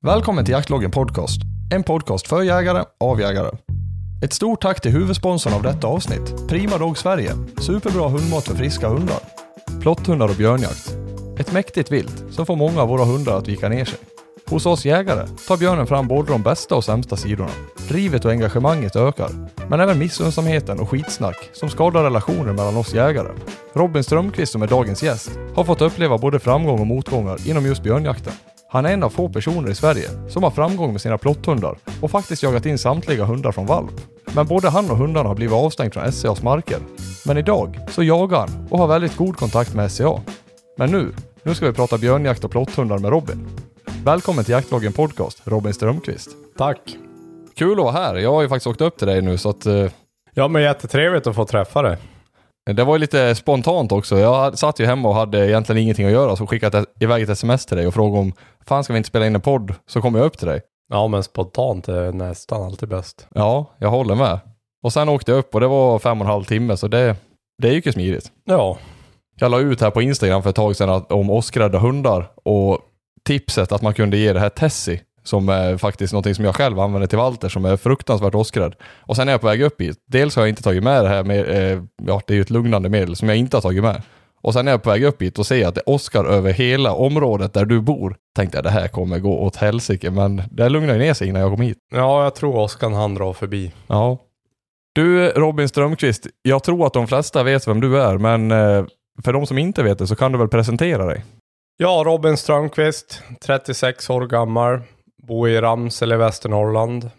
Välkommen till Jaktloggen podcast. En podcast för jägare, av jägare. Ett stort tack till huvudsponsorn av detta avsnitt, Prima Dog Sverige. Superbra hundmat för friska hundar. Plotthundar och björnjakt. Ett mäktigt vilt som får många av våra hundar att vika ner sig. Hos oss jägare tar björnen fram både de bästa och sämsta sidorna. Drivet och engagemanget ökar, men även missunnsamheten och skitsnack som skadar relationer mellan oss jägare. Robin Strömqvist, som är dagens gäst, har fått uppleva både framgång och motgångar inom just björnjakten. Han är en av få personer i Sverige som har framgång med sina plotthundar och faktiskt jagat in samtliga hundar från valp. Men både han och hundarna har blivit avstängd från SCAs marker. Men idag så jagar han och har väldigt god kontakt med SCA. Men nu ska vi prata björnjakt och plotthundar med Robin. Välkommen till Jaktloggen podcast, Robin Strömqvist. Tack. Kul att vara här. Jag har ju faktiskt åkt upp till dig nu så att... Ja, men jättetrevligt att få träffa dig. Det var ju lite spontant också. Jag satt ju hemma och hade egentligen ingenting att göra, så skickade iväg ett sms till dig och frågade om fan ska vi inte spela in en podd, så kom jag upp till dig. Ja, men spontant är nästan alltid bäst. Ja, jag håller med. Och sen åkte jag upp och det var 5,5 timme, så det gick ju smidigt. Ja. Jag la ut här på Instagram för ett tag sedan om åskrädda hundar och tipset att man kunde ge det här Tessie, som är faktiskt någonting som jag själv använder till Walter, som är fruktansvärt åskrädd. Och sen är jag på väg upp hit. Dels har jag inte tagit med det här med, det är ju ett lugnande medel som jag inte har tagit med. Och sen är jag på väg upp hit och ser att det åskar över hela området där du bor. Tänkte jag, det här kommer gå åt helsike, men det lugnade ner sig innan jag kom hit. Ja, jag tror Oskar han drar förbi. Ja. Du, Robin Strömqvist, jag tror att de flesta vet vem du är, men för de som inte vet det så kan du väl presentera dig? Ja, Robin Strömqvist, 36 år gammal, bor i Ramsele i Västernorrland.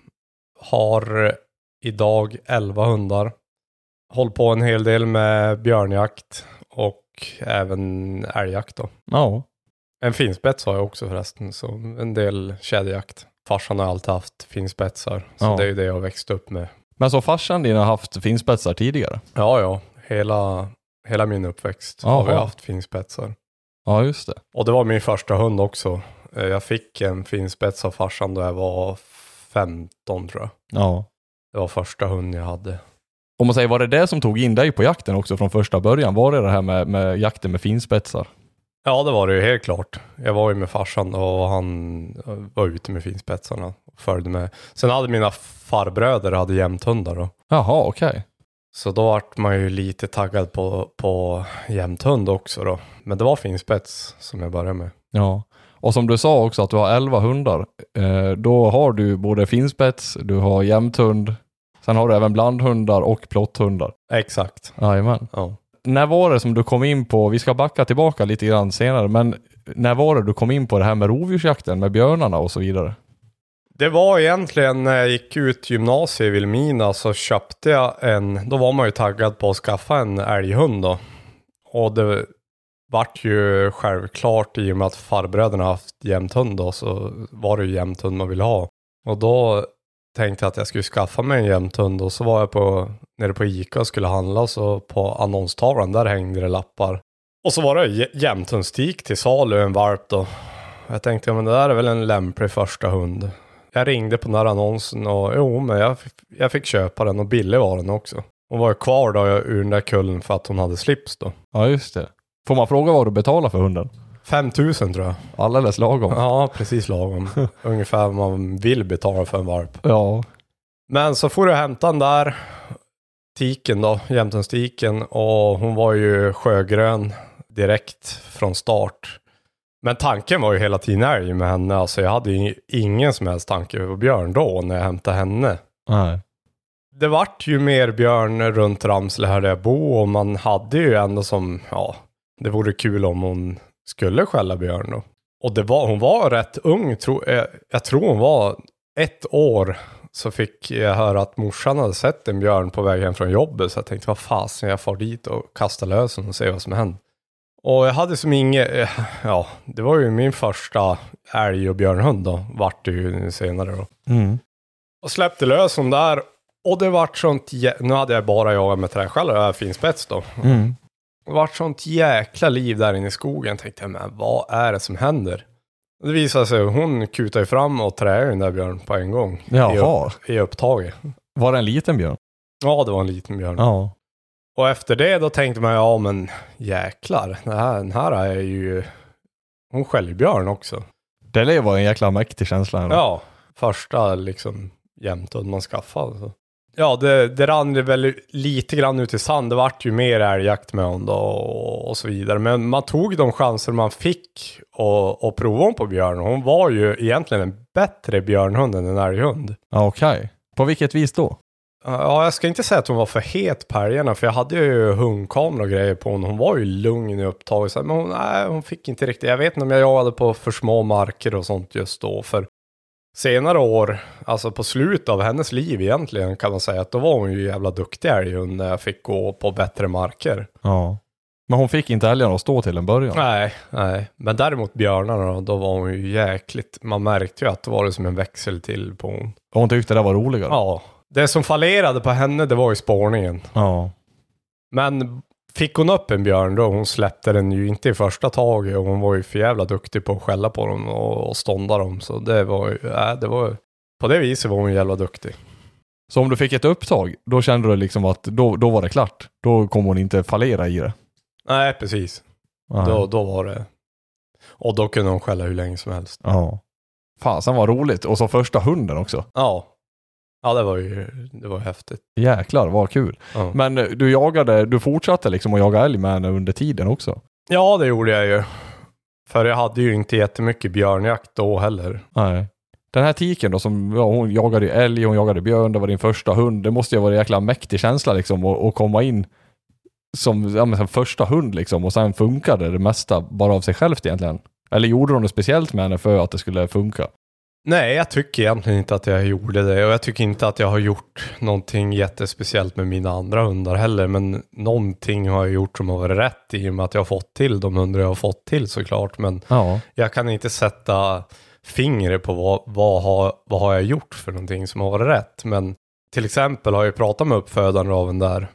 Har idag 11 hundar. Håller på en hel del med björnjakt och även älgjakt då. Ja. En finspets har jag också förresten, så en del kedjejakt. Farsan har alltid haft finspetsar, så det är ju det jag växt upp med. Men så farsan din har haft finspetsar tidigare? Ja. Hela min uppväxt har vi haft finspetsar. Ja, just det. Och det var min första hund också. Jag fick en finspets av farsan då jag var 15, tror jag. Ja. Det var första hunden jag hade. Om man säger, var det som tog in dig på jakten också från första början? Var det här med jakten med finspetsar? Ja, det var det ju helt klart. Jag var ju med farsan och han var ute med finspetsarna och följde med. Sen hade mina farbröder hade jämthundar då. Jaha, okej. Så då var man ju lite taggad på jämthund också då. Men det var finspets som jag började med. Ja, och som du sa också att du har 11 hundar. Då har du både finspets, du har jämthund. Sen har du även blandhundar och plotthundar. Exakt. Jajamän. Ja. När var det som du kom in på, vi ska backa tillbaka lite grann senare, men när var det du kom in på det här med rovdjursjakten, med björnarna och så vidare? Det var egentligen när jag gick ut gymnasiet i Vilhelmina, så köpte jag då var man ju taggad på att skaffa en älghund då. Och det vart ju självklart i och med att farbröderna haft jämthund då, så var det ju jämthund man ville ha. Och då tänkte jag att jag skulle skaffa mig en jämthund, och så var jag nere på Ica och skulle handla, så på annonstavlan där hängde det lappar. Och så var det jämthundstik till salu, en valp då. Jag tänkte, men det där är väl en lämplig första hund. Jag ringde på den här annonsen och men jag fick köpa den, och billig var den också. Hon var kvar då ur den där kullen för att hon hade slips då. Ja, just det. Får man fråga vad du betalar för hunden? 5 000 tror jag. Alldeles lagom. Ja, precis lagom. Ungefär vad man vill betala för en valp. Ja. Men så får jag hämta den där tiken då, jämthundstiken, och hon var ju sjögrön direkt från start. Men tanken var ju hela tiden älg med henne. Alltså jag hade ju ingen som helst tanke på björn då när jag hämtade henne. Nej. Det vart ju mer björn runt Ramsele här där jag bor, och man hade ju ändå som, det vore kul om hon skulle skälla björn då. Och hon var rätt ung, jag tror hon var 1 år, så fick jag höra att morsan hade sett en björn på väg hem från jobbet, så jag tänkte, vad fasen, jag far dit och kastar lösen och ser vad som händer. Och jag hade som det var ju min första älg- och björnhund då, vart det ju senare då. Mm. Och släppte lös hon där, och det vart sånt, nu hade jag bara jagat med träskällor och finspets då. Mm. Det vart sånt jäkla liv där inne i skogen, tänkte jag, men vad är det som händer? Det visade sig, hon kutade fram och träade den där björn på en gång. Jaha. I upptaget. Var det en liten björn? Ja, det var en liten björn. Ja. Och efter det då tänkte man, men jäklar, den här är ju hon skällbjörn också. Det var en jäkla mäktig känsla. Här. Ja, första liksom jämthund man skaffade. Så. Ja, det rann väl lite grann ut i sand. Det vart ju mer älgjakt med hon då och så vidare. Men man tog de chanser man fick och prova hon på björn. Hon var ju egentligen en bättre björnhund än en älghund. Ja, okej. På vilket vis då? Ja, jag ska inte säga att hon var för het på älgarna, för jag hade ju hundkamera och grejer på hon. Hon var ju lugn i upptaget. Men hon fick inte riktigt. Jag vet inte om jag jagade på för små marker och sånt just då. För senare år, alltså på slutet av hennes liv egentligen kan man säga att då var hon ju jävla duktig älghund när jag fick gå på bättre marker. Ja. Men hon fick inte älgarna att stå till en början? Nej. Men däremot björnarna då var hon ju jäkligt. Man märkte ju att det var det som en växel till på hon. Och hon tyckte det var roligare? Ja. Det som fallerade på henne, det var ju spårningen. Ja. Men fick hon upp en björn då, hon släppte den ju inte i första taget. Och hon var ju för jävla duktig på att skälla på dem och stånda dem. Så det var ju, på det viset var hon jävla duktig. Så om du fick ett upptag, då kände du liksom att då var det klart. Då kommer hon inte fallera i det. Nej, precis. Då var det. Och då kunde hon skälla hur länge som helst. Ja. Fasen var roligt. Och så första hunden också. Ja. Ja, det var häftigt. Jäklar, vad kul. Ja. Men du fortsatte liksom att jaga älg med henne under tiden också? Ja, det gjorde jag ju. För jag hade ju inte jättemycket björnjakt då heller. Nej. Den här tiken då som hon jagade älg, hon jagade björn, det var din första hund. Det måste ju vara en jäkla mäktig känsla liksom att komma in som första hund liksom, och sen funkade det mesta bara av sig självt egentligen. Eller gjorde hon något speciellt med henne för att det skulle funka? Nej, jag tycker egentligen inte att jag gjorde det. Och jag tycker inte att jag har gjort någonting jättespeciellt med mina andra hundar heller. Men någonting har jag gjort som har varit rätt i och med att jag har fått till de hundar jag har fått till såklart. Men jag kan inte sätta fingret på vad har jag gjort för någonting som har varit rätt. Men till exempel har jag pratat med uppfödaren av den där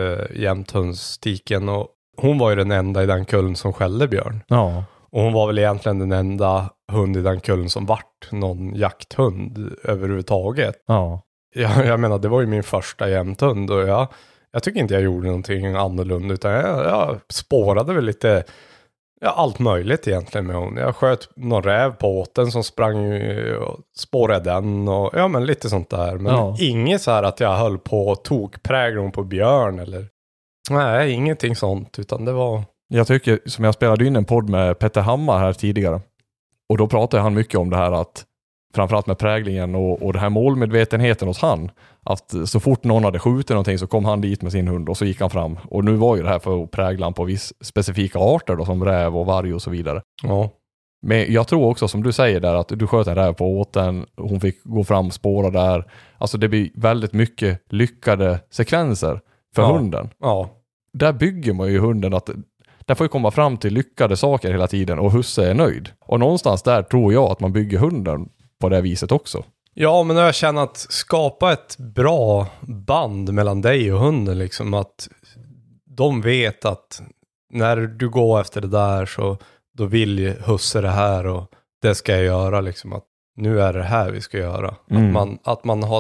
jämthundstiken. Och hon var ju den enda i den kullen som skällde björn. Ja. Och hon var väl egentligen den enda hund i den kullen som vart någon jakthund överhuvudtaget. Ja. Jag menar, det var ju min första jämthund och jag tycker inte jag gjorde någonting annorlunda, utan jag spårade väl lite allt möjligt egentligen med hon. Jag sköt någon räv på åten som sprang och spårade den och men lite sånt där. Men inget så här att jag höll på och tog präglon på björn eller nej, ingenting sånt, utan det var... Jag tycker, som jag spelade in en podd med Petter Hammar här tidigare. Och då pratade han mycket om det här att, framförallt med präglingen och det här målmedvetenheten hos han. Att så fort någon hade skjutit någonting så kom han dit med sin hund och så gick han fram. Och nu var ju det här för att prägla han på viss specifika arter då, som räv och varg och så vidare. Ja. Men jag tror också som du säger där att du sköt en räv på åten, hon fick gå fram, spåra där. Alltså det blir väldigt mycket lyckade sekvenser för hunden. Ja. Där bygger man ju hunden att där får ju komma fram till lyckade saker hela tiden och husse är nöjd. Och någonstans där tror jag att man bygger hunden på det viset också. Ja, men jag känner att skapa ett bra band mellan dig och hunden, liksom att de vet att när du går efter det där så då vill husse det här och det ska jag göra, liksom att nu är det här vi ska göra. Att man har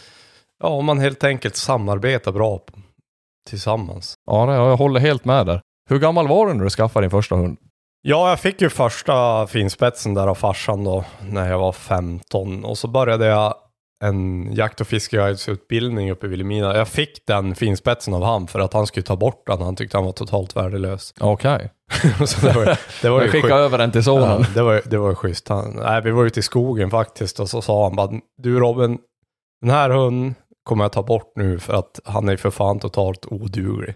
om man helt enkelt samarbetar bra tillsammans. Ja, jag håller helt med där. Hur gammal var du när du skaffade din första hund? Ja, jag fick ju första finspetsen där av farsan då när jag var 15. Och så började jag en jakt- och fiskeguidesutbildning uppe i Vilhelmina. Jag fick den finspetsen av han för att han skulle ta bort den. Han tyckte han var totalt värdelös. Okej. Så det var ju skicka över den till sonen. Ja, det var ju schysst. Vi var ute i skogen faktiskt och så sa han bara, du Robin, den här hunden kommer jag ta bort nu för att han är för fan totalt oduglig.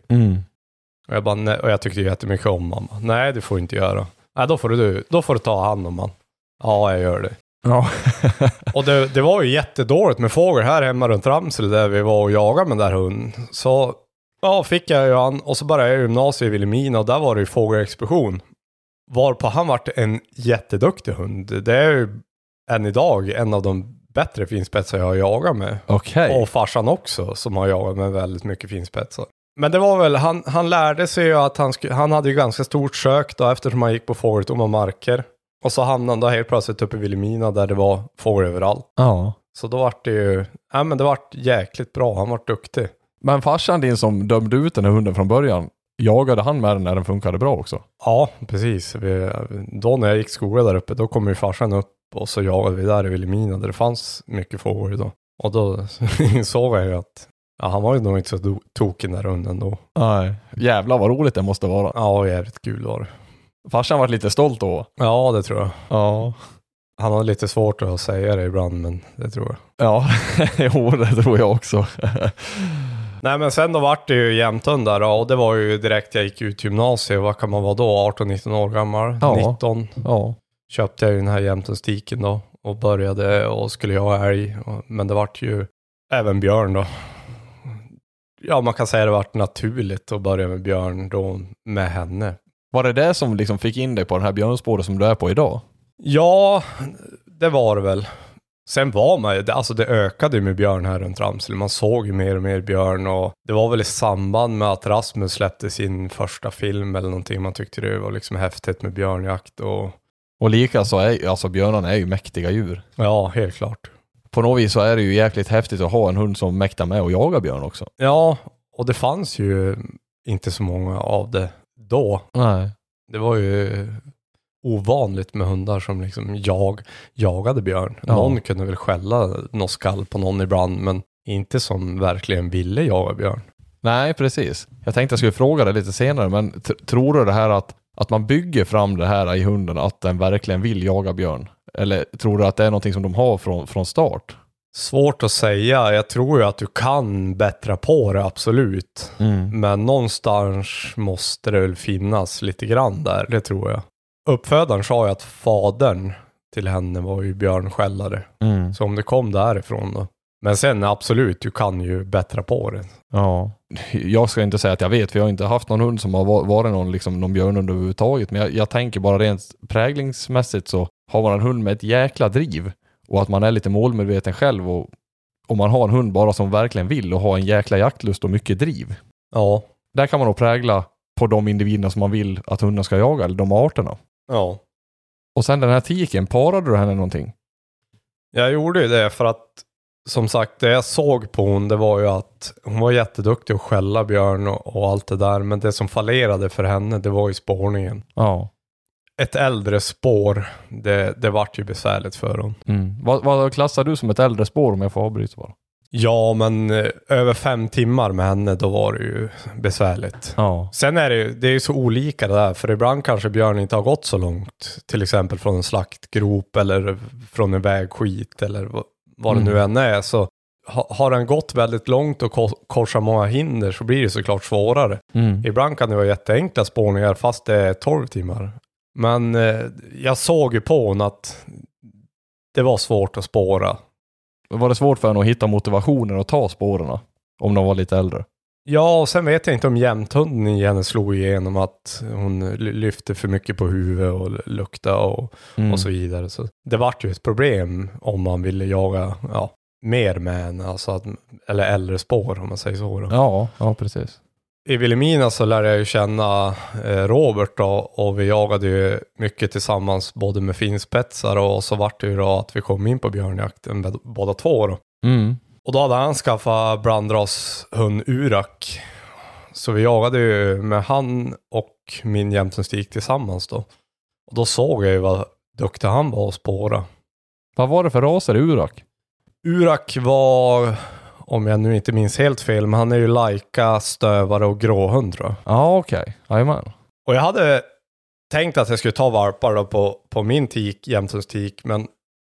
Och jag tyckte jättemycket om mamma. Nej, det får du inte göra. Nej, då får du ta hand om han. Ja, jag gör det. Ja. Och det var ju jättedåligt med fågel här hemma runt Ramsele där vi var och jagade med den där hunden. Så fick jag ju han och så började jag gymnasiet i Vilhelmina och där var det ju fågelexpedition. Varpå han vart en jätteduktig hund. Det är ju än idag en av de bättre finspetsar jag har jagat med. Okej. Och farsan också som har jagat med väldigt mycket finspetsar. Men det var väl, han lärde sig ju att han hade ju ganska stort sök då eftersom han gick på fågeltomma marker. Och så hamnade han då helt plötsligt uppe i Vilhelmina där det var fågel överallt. Ja. Så då vart det ju, men det vart jäkligt bra, han var duktig. Men farsan din som dömde ut den här hunden från början, Jagade han med den när den funkade bra också? Ja, precis. Då när jag gick skola där uppe, då kom ju farsan upp och så jagade vi där i Vilhelmina där det fanns mycket fågel då. Och då insåg jag ju att han var ju nog inte så tokig där runden då. Nej, jävlar vad roligt det måste vara. Ja, jävligt kul var det. Farsan var lite stolt då. Ja, det tror jag. Ja. Han har lite svårt att säga det ibland, men det tror jag. Ja, jo, det tror jag också. Nej, men sen då vart det ju Jämthundar och det var ju direkt jag gick ut gymnasiet. Vad kan man vara då? 18-19 år gammal? Ja. 19. Ja. Köpte jag ju den här Jämthundstiken då och började och skulle jag ha älg. Men det vart ju även björn då. Ja, man kan säga det vart naturligt att börja med björn då med henne. Var det som liksom fick in dig på den här björnspåret som du är på idag? Ja, det var det väl. Sen var man ju, alltså det ökade ju med björn här runt Ramsele. Man såg ju mer och mer björn och det var väl i samband med att Rasmus släppte sin första film eller någonting. Man tyckte det var liksom häftigt med björnjakt och lika så är alltså björnarna är ju mäktiga djur. Ja, helt klart. På något vis så är det ju jäkligt häftigt att ha en hund som mäktar med och jaga björn också. Ja, och det fanns ju inte så många av det då. Nej. Det var ju ovanligt med hundar som liksom jagade björn. Ja. Någon kunde väl skälla någon skall på någon ibland, men inte som verkligen ville jaga björn. Nej, precis. Jag tänkte jag skulle fråga dig lite senare, men tror du det här att man bygger fram det här i hunden, att den verkligen vill jaga björn? Eller tror du att det är någonting som de har från start? Svårt att säga. Jag tror ju att du kan bättra på det, absolut. Men någonstans måste det väl finnas lite grann där, det tror jag. Uppfödaren sa ju att fadern till henne var ju björnskällare. Så om det kom därifrån då. Men sen absolut, du kan ju bättra på det. Ja, jag ska inte säga att jag vet, för jag har inte haft någon hund som har varit någon björnhund överhuvudtaget. Men jag tänker bara rent präglingsmässigt så har man en hund med ett jäkla driv och att man är lite målmedveten själv och om man har en hund bara som verkligen vill och har en jäkla jaktlust och mycket driv. Ja. Där kan man nog prägla på de individerna som man vill att hunden ska jaga, eller de arterna. Ja. Och sen den här tiken, parade du henne någonting? Jag gjorde ju det för att, som sagt, det jag såg på hon, det var ju att hon var jätteduktig att skälla björn och allt det där. Men det som fallerade för henne, det var ju spårningen. Ja. Ett äldre spår, det vart ju besvärligt för hon. Vad klassar du som ett äldre spår, om jag får avbryta bara? Ja, men över 5 timmar med henne, då var det ju besvärligt. Ja. Sen är det är ju så olika det där, för ibland kanske björn inte har gått så långt. Till exempel från en slaktgrop eller från en vägskit eller vad det nu än är. Så har den gått väldigt långt och korsar många hinder, så blir det såklart svårare. Ibland kan det vara jätteenkla spårningar fast det är 12 timmar. Men jag såg ju på hon att det var svårt att spåra. Var det svårt för henne att hitta motivationen att ta spårarna om de var lite äldre? Ja, och sen vet jag inte om jämthunden i henne slog igenom att hon lyfte för mycket på huvudet och lukta och så vidare. Så det vart ju ett problem om man ville jaga mer med henne, alltså eller äldre spår om man säger så då. Ja, precis. I Vilhelmina så lärde jag ju känna Robert då, och vi jagade ju mycket tillsammans både med finspetsar och så vart det ju då att vi kom in på björnjakten med båda två då. Och då hade han skaffat blandrashund Urak. Så vi jagade ju med han och min jämthundstik tillsammans då. Och då såg jag ju vad duktig han var att spåra. Vad var det för raser i Urak? Urak var, om jag nu inte minns helt fel, men han är ju laika, stövare och gråhund tror jag. Ja, okej. Jajamän. Och jag hade tänkt att jag skulle ta valpar då på min jämthundstik, men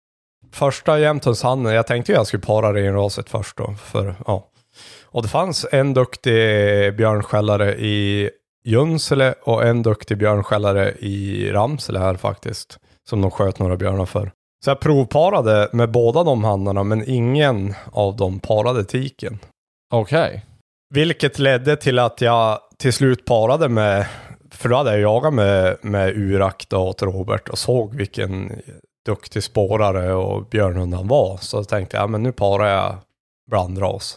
första jämthundshanden, jag tänkte ju att jag skulle para renraset först då. Och det fanns en duktig björnskällare i Junsele och en duktig björnskällare i Ramsele här faktiskt. Som de sköt några björnar för. Så jag provparade med båda de handarna, men ingen av dem parade tiken. Okej. Vilket ledde till att jag till slut parade med, för då hade jag jagat med Urak då åt Robert och såg vilken duktig spårare och björnhund han var. Så tänkte jag, men nu parar jag blandras.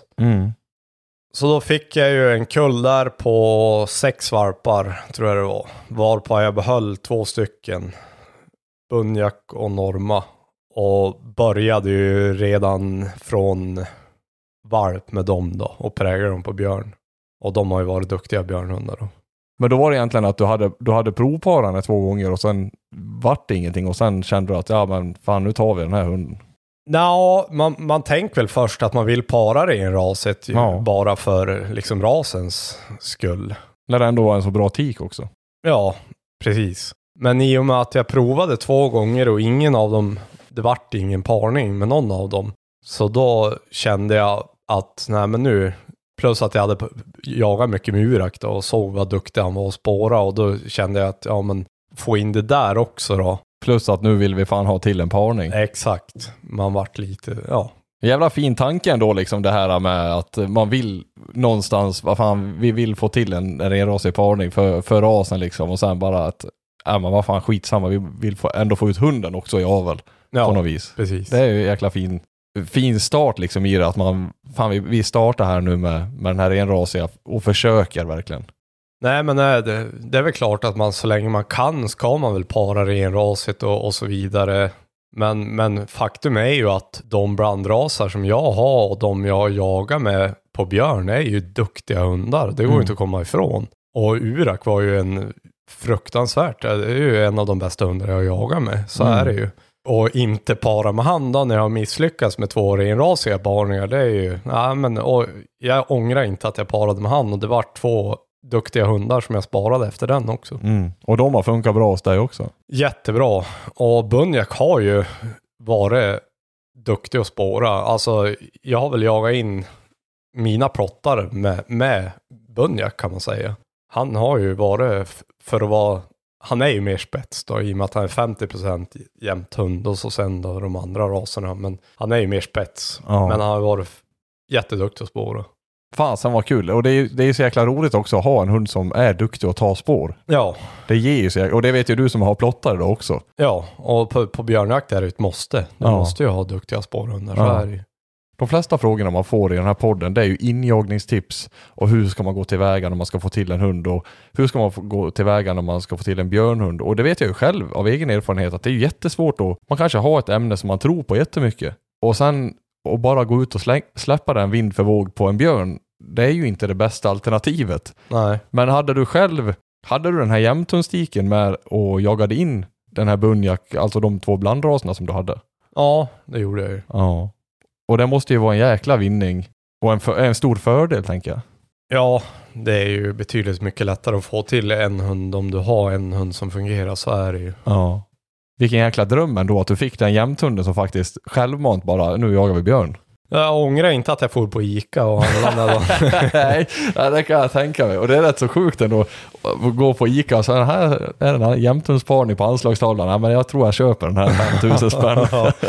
Så då fick jag ju en kull där på 6 valpar, tror jag det var. Varpå jag behöll 2 stycken. Bunjak och Norma. Och började ju redan från valp med dem då. Och präglade dem på björn. Och de har ju varit duktiga björnhundar då. Men då var det egentligen att du hade provparande 2 gånger och sen vart det ingenting och sen kände du att ja men fan nu tar vi den här hunden. Ja, man tänker väl först att man vill para det i en raset bara för liksom rasens skull. När det ändå var en så bra tik också. Ja, precis. Men i och med att jag provade 2 gånger och ingen av dem, det vart ingen parning med någon av dem. Så då kände jag att nej men nu, plus att jag hade jagat mycket med Urak då och såg vad duktig han var att spåra och då kände jag att ja men få in det där också då. Plus att nu vill vi fan ha till en parning. Exakt. Man vart lite, ja. Jävla fin tanke ändå liksom det här med att man vill någonstans, vad fan, vi vill få till en renrasig parning för rasen liksom och sen bara att, ja men vad fan skitsamma, vi vill ändå få ut hunden också i avel på något vis. Precis. Det är ju jäkla fin start liksom i det att man, fan vi startar här nu med den här renrasiga och försöker verkligen. Nej men det är väl klart att man så länge man kan ska man väl para renrasigt och så vidare. Men faktum är ju att de blandrasar som jag har och de jag jagar med på björn är ju duktiga hundar. Det går ju inte att komma ifrån. Och Urak var ju en fruktansvärt, det är ju en av de bästa hundar jag jagar med. Så är det ju. Och inte para med handen när jag har misslyckats med 2 renrasiga parningar. Det är ju, nej men och jag ångrar inte att jag parade med hand och det var 2 duktiga hundar som jag sparade efter den också. Och de har funkat bra hos dig också. Jättebra. Och Bunjak har ju varit duktig att spåra. Alltså jag har väl jagat in mina plottar med Bunjak kan man säga. Han har ju varit för att vara, han är ju mer spets då i och med att han är 50% jämnt hund och så sen då de andra raserna. Men han är ju mer spets. Ja. Men han har varit jätteduktig att spåra. Fasen var kul. Och det är så jäkla roligt också att ha en hund som är duktig att ta spår. Ja. Det ger ju sig. Och det vet ju du som har plottare då också. Ja, och på björnjakt är det ett måste. Du måste ju ha duktiga spårhundar. Så är det ju. De flesta frågorna man får i den här podden det är ju injagningstips och hur ska man gå tillväga när man ska få till en hund och hur ska man gå tillväga när man ska få till en björnhund. Och det vet jag ju själv av egen erfarenhet att det är jättesvårt då. Man kanske har ett ämne som man tror på jättemycket och sen och bara gå ut och släppa den vind för våg på en björn, det är ju inte det bästa alternativet. Nej. Men hade du den här jämthundstiken med och jagade in den här Bunjak, alltså de 2 blandraserna som du hade? Ja, det gjorde jag ju. Ja. Och det måste ju vara en jäkla vinning och en stor fördel tänker jag. Ja, det är ju betydligt mycket lättare att få till en hund om du har en hund som fungerar, så är det ju. Ja. Vilken jäkla dröm ändå att du fick den jämthunden som faktiskt självmant bara, nu jagar vi björn. Jag ångrar inte att jag får på Ica och handla. Nej, det kan jag tänka mig. Och det är rätt så sjukt ändå att gå på Ica och så här är den här jämthundsparning på anslagstavlan. Ja, men jag tror jag köper den här 5000 spänn.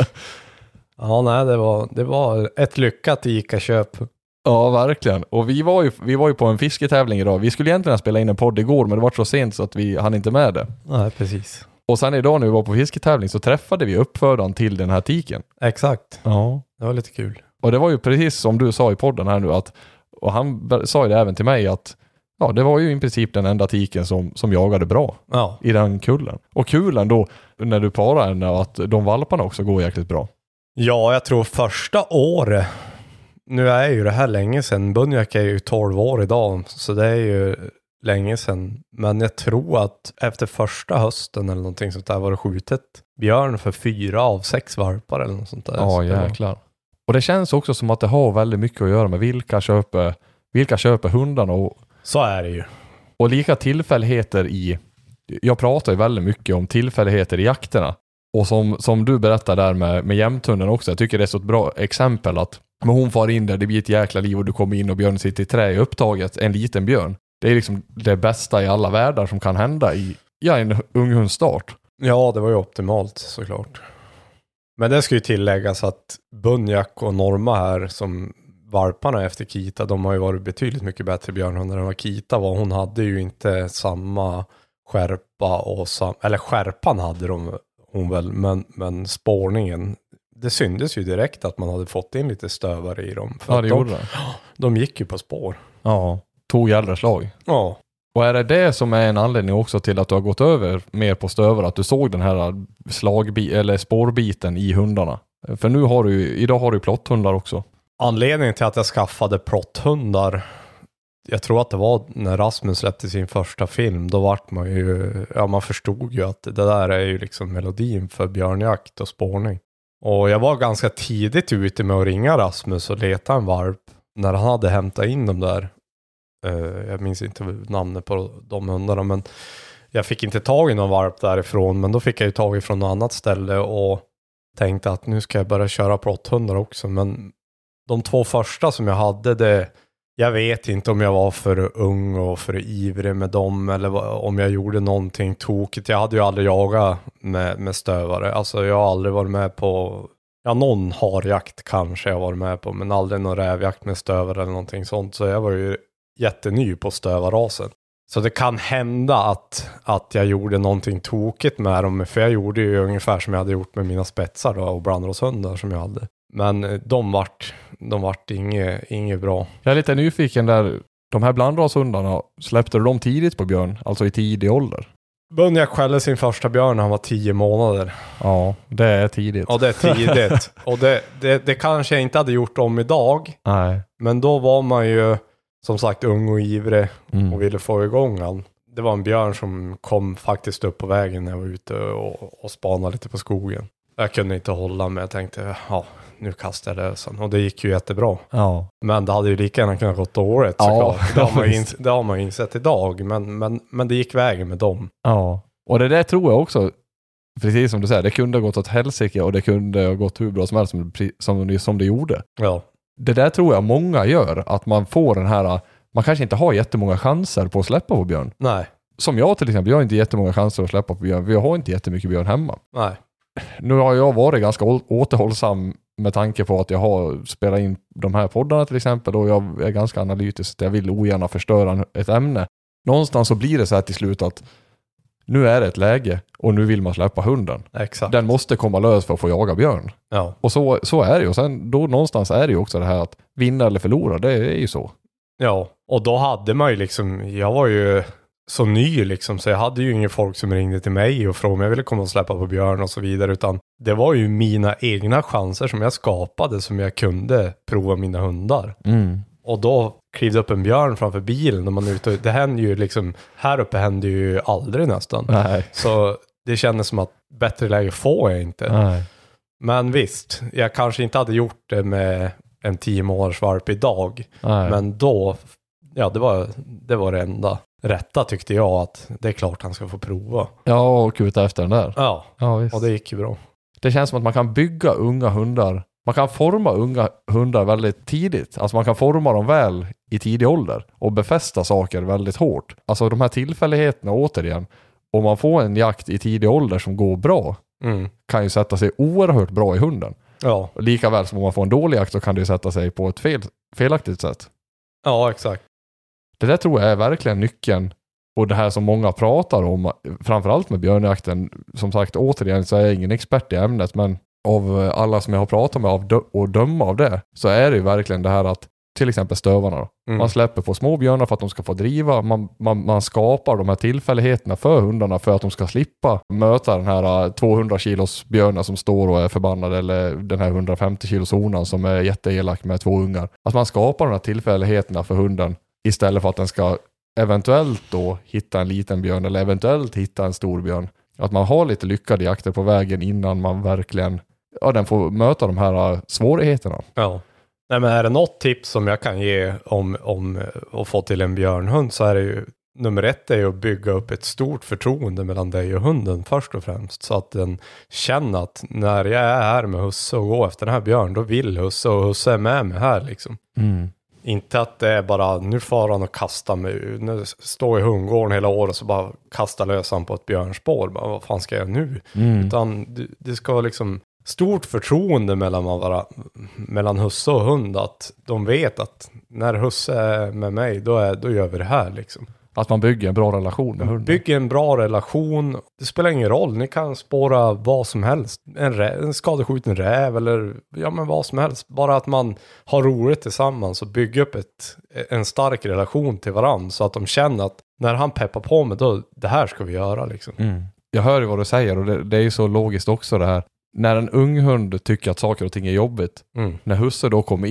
Ja, nej, det var ett lyckat Ica-köp. Ja, verkligen. Och vi var ju på en fisketävling idag. Vi skulle egentligen spela in en podd igår, men det var så sent så att vi hann inte med det. Nej, precis. Och sen idag när vi var på fisketävling så träffade vi uppfödaren till den här tiken. Exakt. Ja. Det var lite kul. Och det var ju precis som du sa i podden här nu att, och han sa ju det även till mig att ja, det var ju i princip den enda tiken som jagade bra i den kullen. Och kulen då, när du parar henne, att de valparna också går jäkligt bra. Ja, jag tror första året, nu är ju det här länge sedan, Bunjak är ju 12 år idag, så det är ju länge sedan. Men jag tror att efter första hösten eller någonting sånt där var det skjutet björn för 4 av 6 valpar eller något sånt där. Ja, jäklar. Och det känns också som att det har väldigt mycket att göra med vilka köper hundarna. Och, så är det ju. Och lika tillfälligheter jag pratar ju väldigt mycket om tillfälligheter i jakterna. Och som du berättar där med jämthunden också. Jag tycker det är så ett bra exempel att men hon far in där, det blir ett jäkla liv och du kommer in och björn sitter i trä i upptaget. En liten björn. Det är liksom det bästa i alla världar som kan hända i en unghundsstart. Ja, det var ju optimalt såklart. Men det ska ju tilläggas att Bunjak och Norma här som valparna efter Kita, de har ju varit betydligt mycket bättre björnhundar än vad Kita var. Hon hade ju inte samma skärpa eller skärpan hade hon väl, men spårningen, det syndes ju direkt att man hade fått in lite stövare i dem. För det gjorde det. De gick ju på spår. Ja, tog jävla slag. Ja. Och är det som är en anledning också till att du har gått över mer på stövare, att du såg den här eller spårbiten i hundarna? För idag har du plotthundar också. Anledningen till att jag skaffade plotthundar jag tror att det var när Rasmus släppte sin första film, då vart man ju, man förstod ju att det där är ju liksom melodin för björnjakt och spårning. Och jag var ganska tidigt ute med att ringa Rasmus och leta en valp när han hade hämtat in dem där. Jag minns inte namnet på de hundarna, men jag fick inte tag i någon valp därifrån, men då fick jag ju tag i från något annat ställe och tänkte att nu ska jag börja köra plotthundar också. Men de 2 första som jag hade, jag vet inte om jag var för ung och för ivrig med dem eller om jag gjorde någonting tokigt. Jag hade ju aldrig jagat med stövare. Alltså jag har aldrig varit med på, någon harjakt kanske jag varit med på, men aldrig någon rävjakt med stövare eller någonting sånt. Så jag var ju jätteny på stövarrasen. Så det kan hända att jag gjorde någonting tokigt med dem, för jag gjorde ju ungefär som jag hade gjort med mina spetsar då, och blandroshundar som jag hade. Men de vart inget bra. Jag är lite nyfiken där, de här blandrashundarna, släppte du dem tidigt på björn? Alltså i tidig ålder? Bunjak skällde sin första björn när han var 10 månader. Ja, det är tidigt. Ja, det är tidigt. Och det kanske jag inte hade gjort om idag. Nej. Men då var man ju som sagt ung och ivrig och ville få igång han. Det var en björn som kom faktiskt upp på vägen när jag var ute och spanade lite på skogen. Jag kunde inte hålla mig. Jag tänkte, nu kastar jag lösen. Och det gick ju jättebra. Ja. Men det hade ju lika gärna kunnat gått dåligt såklart. Det har man ju insett idag. Men det gick vägen med dem. Ja, och det där tror jag också, precis som du säger, det kunde ha gått åt helsike och det kunde ha gått hur bra som helst som det gjorde. Ja. Det där tror jag många gör, att man får den här, man kanske inte har jättemånga chanser på att släppa på björn. Nej. Som jag till exempel, jag har inte jättemånga chanser att släppa på björn. Vi har inte jättemycket björn hemma. Nej. Nu har jag varit ganska återhållsam med tanke på att jag har spelat in de här poddarna till exempel, och jag är ganska analytisk. Jag vill ogärna förstöra ett ämne. Någonstans så blir det så här till slut att nu är det ett läge och nu vill man släppa hunden. Exakt. Den måste komma lös för att få jaga björn. Ja. Och så är det ju. Och sen då någonstans är det ju också det här att vinna eller förlora, det är ju så. Ja, och då hade man ju liksom, jag var ju så ny liksom, så jag hade ju ingen folk som ringde till mig och frågade om jag ville komma och släppa på björn och så vidare, utan det var ju mina egna chanser som jag skapade, som jag kunde prova mina hundar. Och då klivde upp en björn framför bilen när man är ute. Det händer ju liksom, här uppe händer ju aldrig nästan. Nej. Så det kändes som att bättre läge får jag inte. Nej. Men visst, jag kanske inte hade gjort det med en 10 månaders valp idag. Nej. Men då, det var det enda rätta tyckte jag, att det är klart han ska få prova. Ja, och kuta efter den där. Ja, visst. Och det gick ju bra. Det känns som att man kan bygga unga hundar. Man kan forma unga hundar väldigt tidigt. Alltså man kan forma dem väl i tidig ålder och befästa saker väldigt hårt. Alltså de här tillfälligheterna återigen. Om man får en jakt i tidig ålder som går bra, kan ju sätta sig oerhört bra i hunden. Ja. Lika väl som om man får en dålig jakt så kan det ju sätta sig på ett felaktigt sätt. Ja, exakt. Det där tror jag är verkligen nyckeln. Och det här som många pratar om, framförallt med björnjakten. Som sagt, återigen så är jag ingen expert i ämnet, men av alla som jag har pratat med och döma av det, så är det ju verkligen det här att till exempel stövarna då. Man släpper på små björnar för att de ska få driva. Man skapar de här tillfälligheterna för hundarna för att de ska slippa möta den här 200 kilos björnen som står och är förbannad, eller den här 150 kilos honan som är jätteelak med 2 ungar. Att man skapar de här tillfälligheterna för hunden istället för att den ska eventuellt då hitta en liten björn eller eventuellt hitta en stor björn. Att man har lite lyckade jakter på vägen innan man verkligen den får möta de här svårigheterna. Ja. Nej, men är det något tips som jag kan ge om att få till en björnhund, så är det ju, nummer 1 är ju att bygga upp ett stort förtroende mellan dig och hunden först och främst. Så att den känner att när jag är här med husse och går efter den här björn, då vill husse, och husse är med mig här liksom. Inte att det är bara, nu far han och kastar mig, nu står i hundgården hela året och så bara kastar lösan på ett björnspår. Bara, vad fan ska jag nu? Utan det ska vara liksom stort förtroende mellan husse och hund, att de vet att när husse är med mig, då gör vi det här liksom. Att man bygger en bra relation med hunden. Bygger en bra relation. Det spelar ingen roll. Ni kan spåra vad som helst. En skadeskjuten räv eller men vad som helst. Bara att man har roligt tillsammans och bygger upp en stark relation till varandra, så att de känner att när han peppar på mig, då det här ska vi göra liksom. Jag hör ju vad du säger, och det är ju så logiskt också det här. När en ung hund tycker att saker och ting är jobbigt, när husse då kommer in,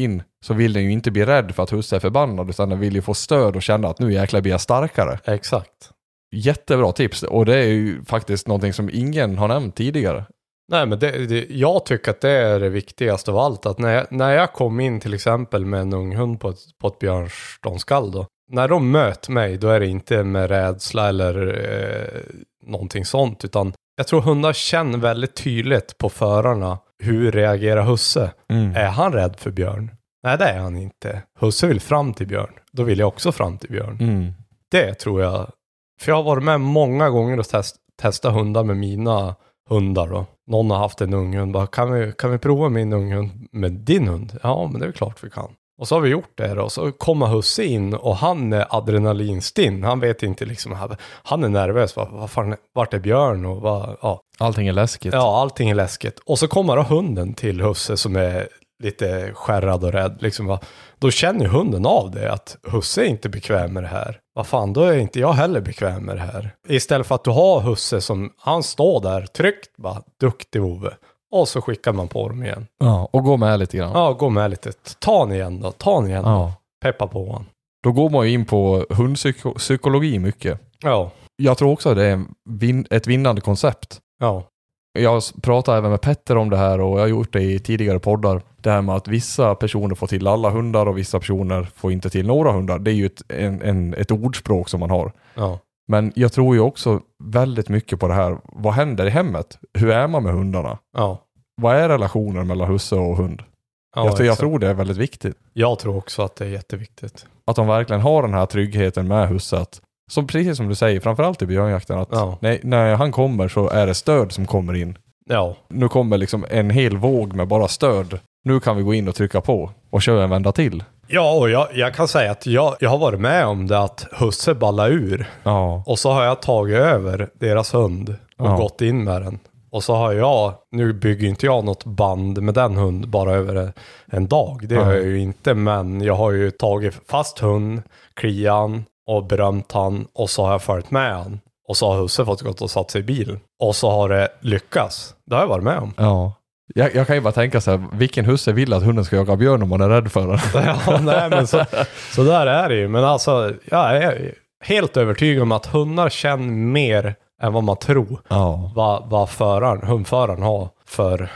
så vill den ju inte bli rädd för att husse är förbannad, utan den vill ju få stöd och känna att nu jäklar blir jag starkare. Exakt. Jättebra tips, och det är ju faktiskt någonting som ingen har nämnt tidigare. Nej, men jag tycker att det är det viktigaste av allt. Att när jag kom in till exempel med en ung hund på ett björnståndskall då. När de möter mig, då är det inte med rädsla eller någonting sånt. Utan jag tror hundar känner väldigt tydligt på förarna hur reagerar husse. Är han rädd för björn? Nej, det är han inte. Husse vill fram till björn. Då vill jag också fram till björn. Det tror jag. För jag har varit med många gånger och testat hundar med mina hundar då. Någon har haft en ung hund. Bara, kan vi prova min ung hund med din hund? Ja, men det är klart vi kan. Och så har vi gjort det då. Så kommer husse in och han är adrenalinstinn. Han vet inte liksom. Han är nervös. Vad fan, vart är björn? Och ja. Allting är läskigt. Ja, allting är läskigt. Och så kommer då hunden till husse som är lite skärrad och rädd. Liksom, då känner ju hunden av det. Att husse är inte bekväm med det här. Vad fan, då är inte jag heller bekväm med det här. Istället för att du har husse som han står där tryggt. Bara, duktig Ove. Och så skickar man på dem igen. Ja, och gå med lite grann. Ja, gå med lite. Ta ni igen då. Ja. Peppa på honom. Då går man ju in på hundpsykologi mycket. Ja. Jag tror också att det är ett vinnande koncept. Ja. Jag pratar även med Petter om det här, och jag har gjort det i tidigare poddar. Det här med att vissa personer får till alla hundar och vissa personer får inte till några hundar. Det är ju ett ordspråk som man har. Ja. Men jag tror ju också väldigt mycket på det här. Vad händer i hemmet? Hur är man med hundarna? Ja. Vad är relationen mellan husse och hund? Ja, jag tror det är väldigt viktigt. Jag tror också att det är jätteviktigt. Att de verkligen har den här tryggheten med husset. Som precis som du säger, framförallt i björnjakten, att när han kommer så är det stöd som kommer in. Ja. Nu kommer liksom en hel våg med bara stöd. Nu kan vi gå in och trycka på och köra en vända till. Ja, och jag kan säga att jag har varit med om det, att husse ballar ur. Ja. Och så har jag tagit över deras hund och gått in med den. Och så har nu bygger inte jag något band med den hund bara över en dag. Det gör jag ju inte, men jag har ju tagit fast hund, klian och berömt han, och så har jag följt med han. Och så har husse fått gått och satt sig i bil. Och så har det lyckats. Det har jag varit med om. Ja. Jag kan ju bara tänka så här, vilken husse vill att hunden ska jaga björn om man är rädd för den? Ja, nej, men så där är det ju. Men alltså, jag är helt övertygad om att hundar känner mer än vad man tror. Ja. Vad hundföraren har för,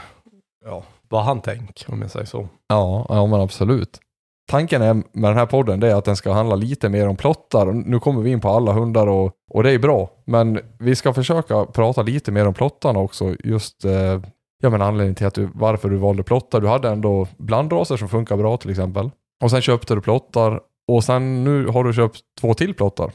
vad han tänker, om jag säger så. Ja, men absolut. Tanken är med den här podden, det är att den ska handla lite mer om plottar. Nu kommer vi in på alla hundar och det är bra. Men vi ska försöka prata lite mer om plottarna också. Just anledningen till varför du valde plottar. Du hade ändå blandraser som funkar bra till exempel. Och sen köpte du plottar. Och sen nu har du köpt 2 till plottar.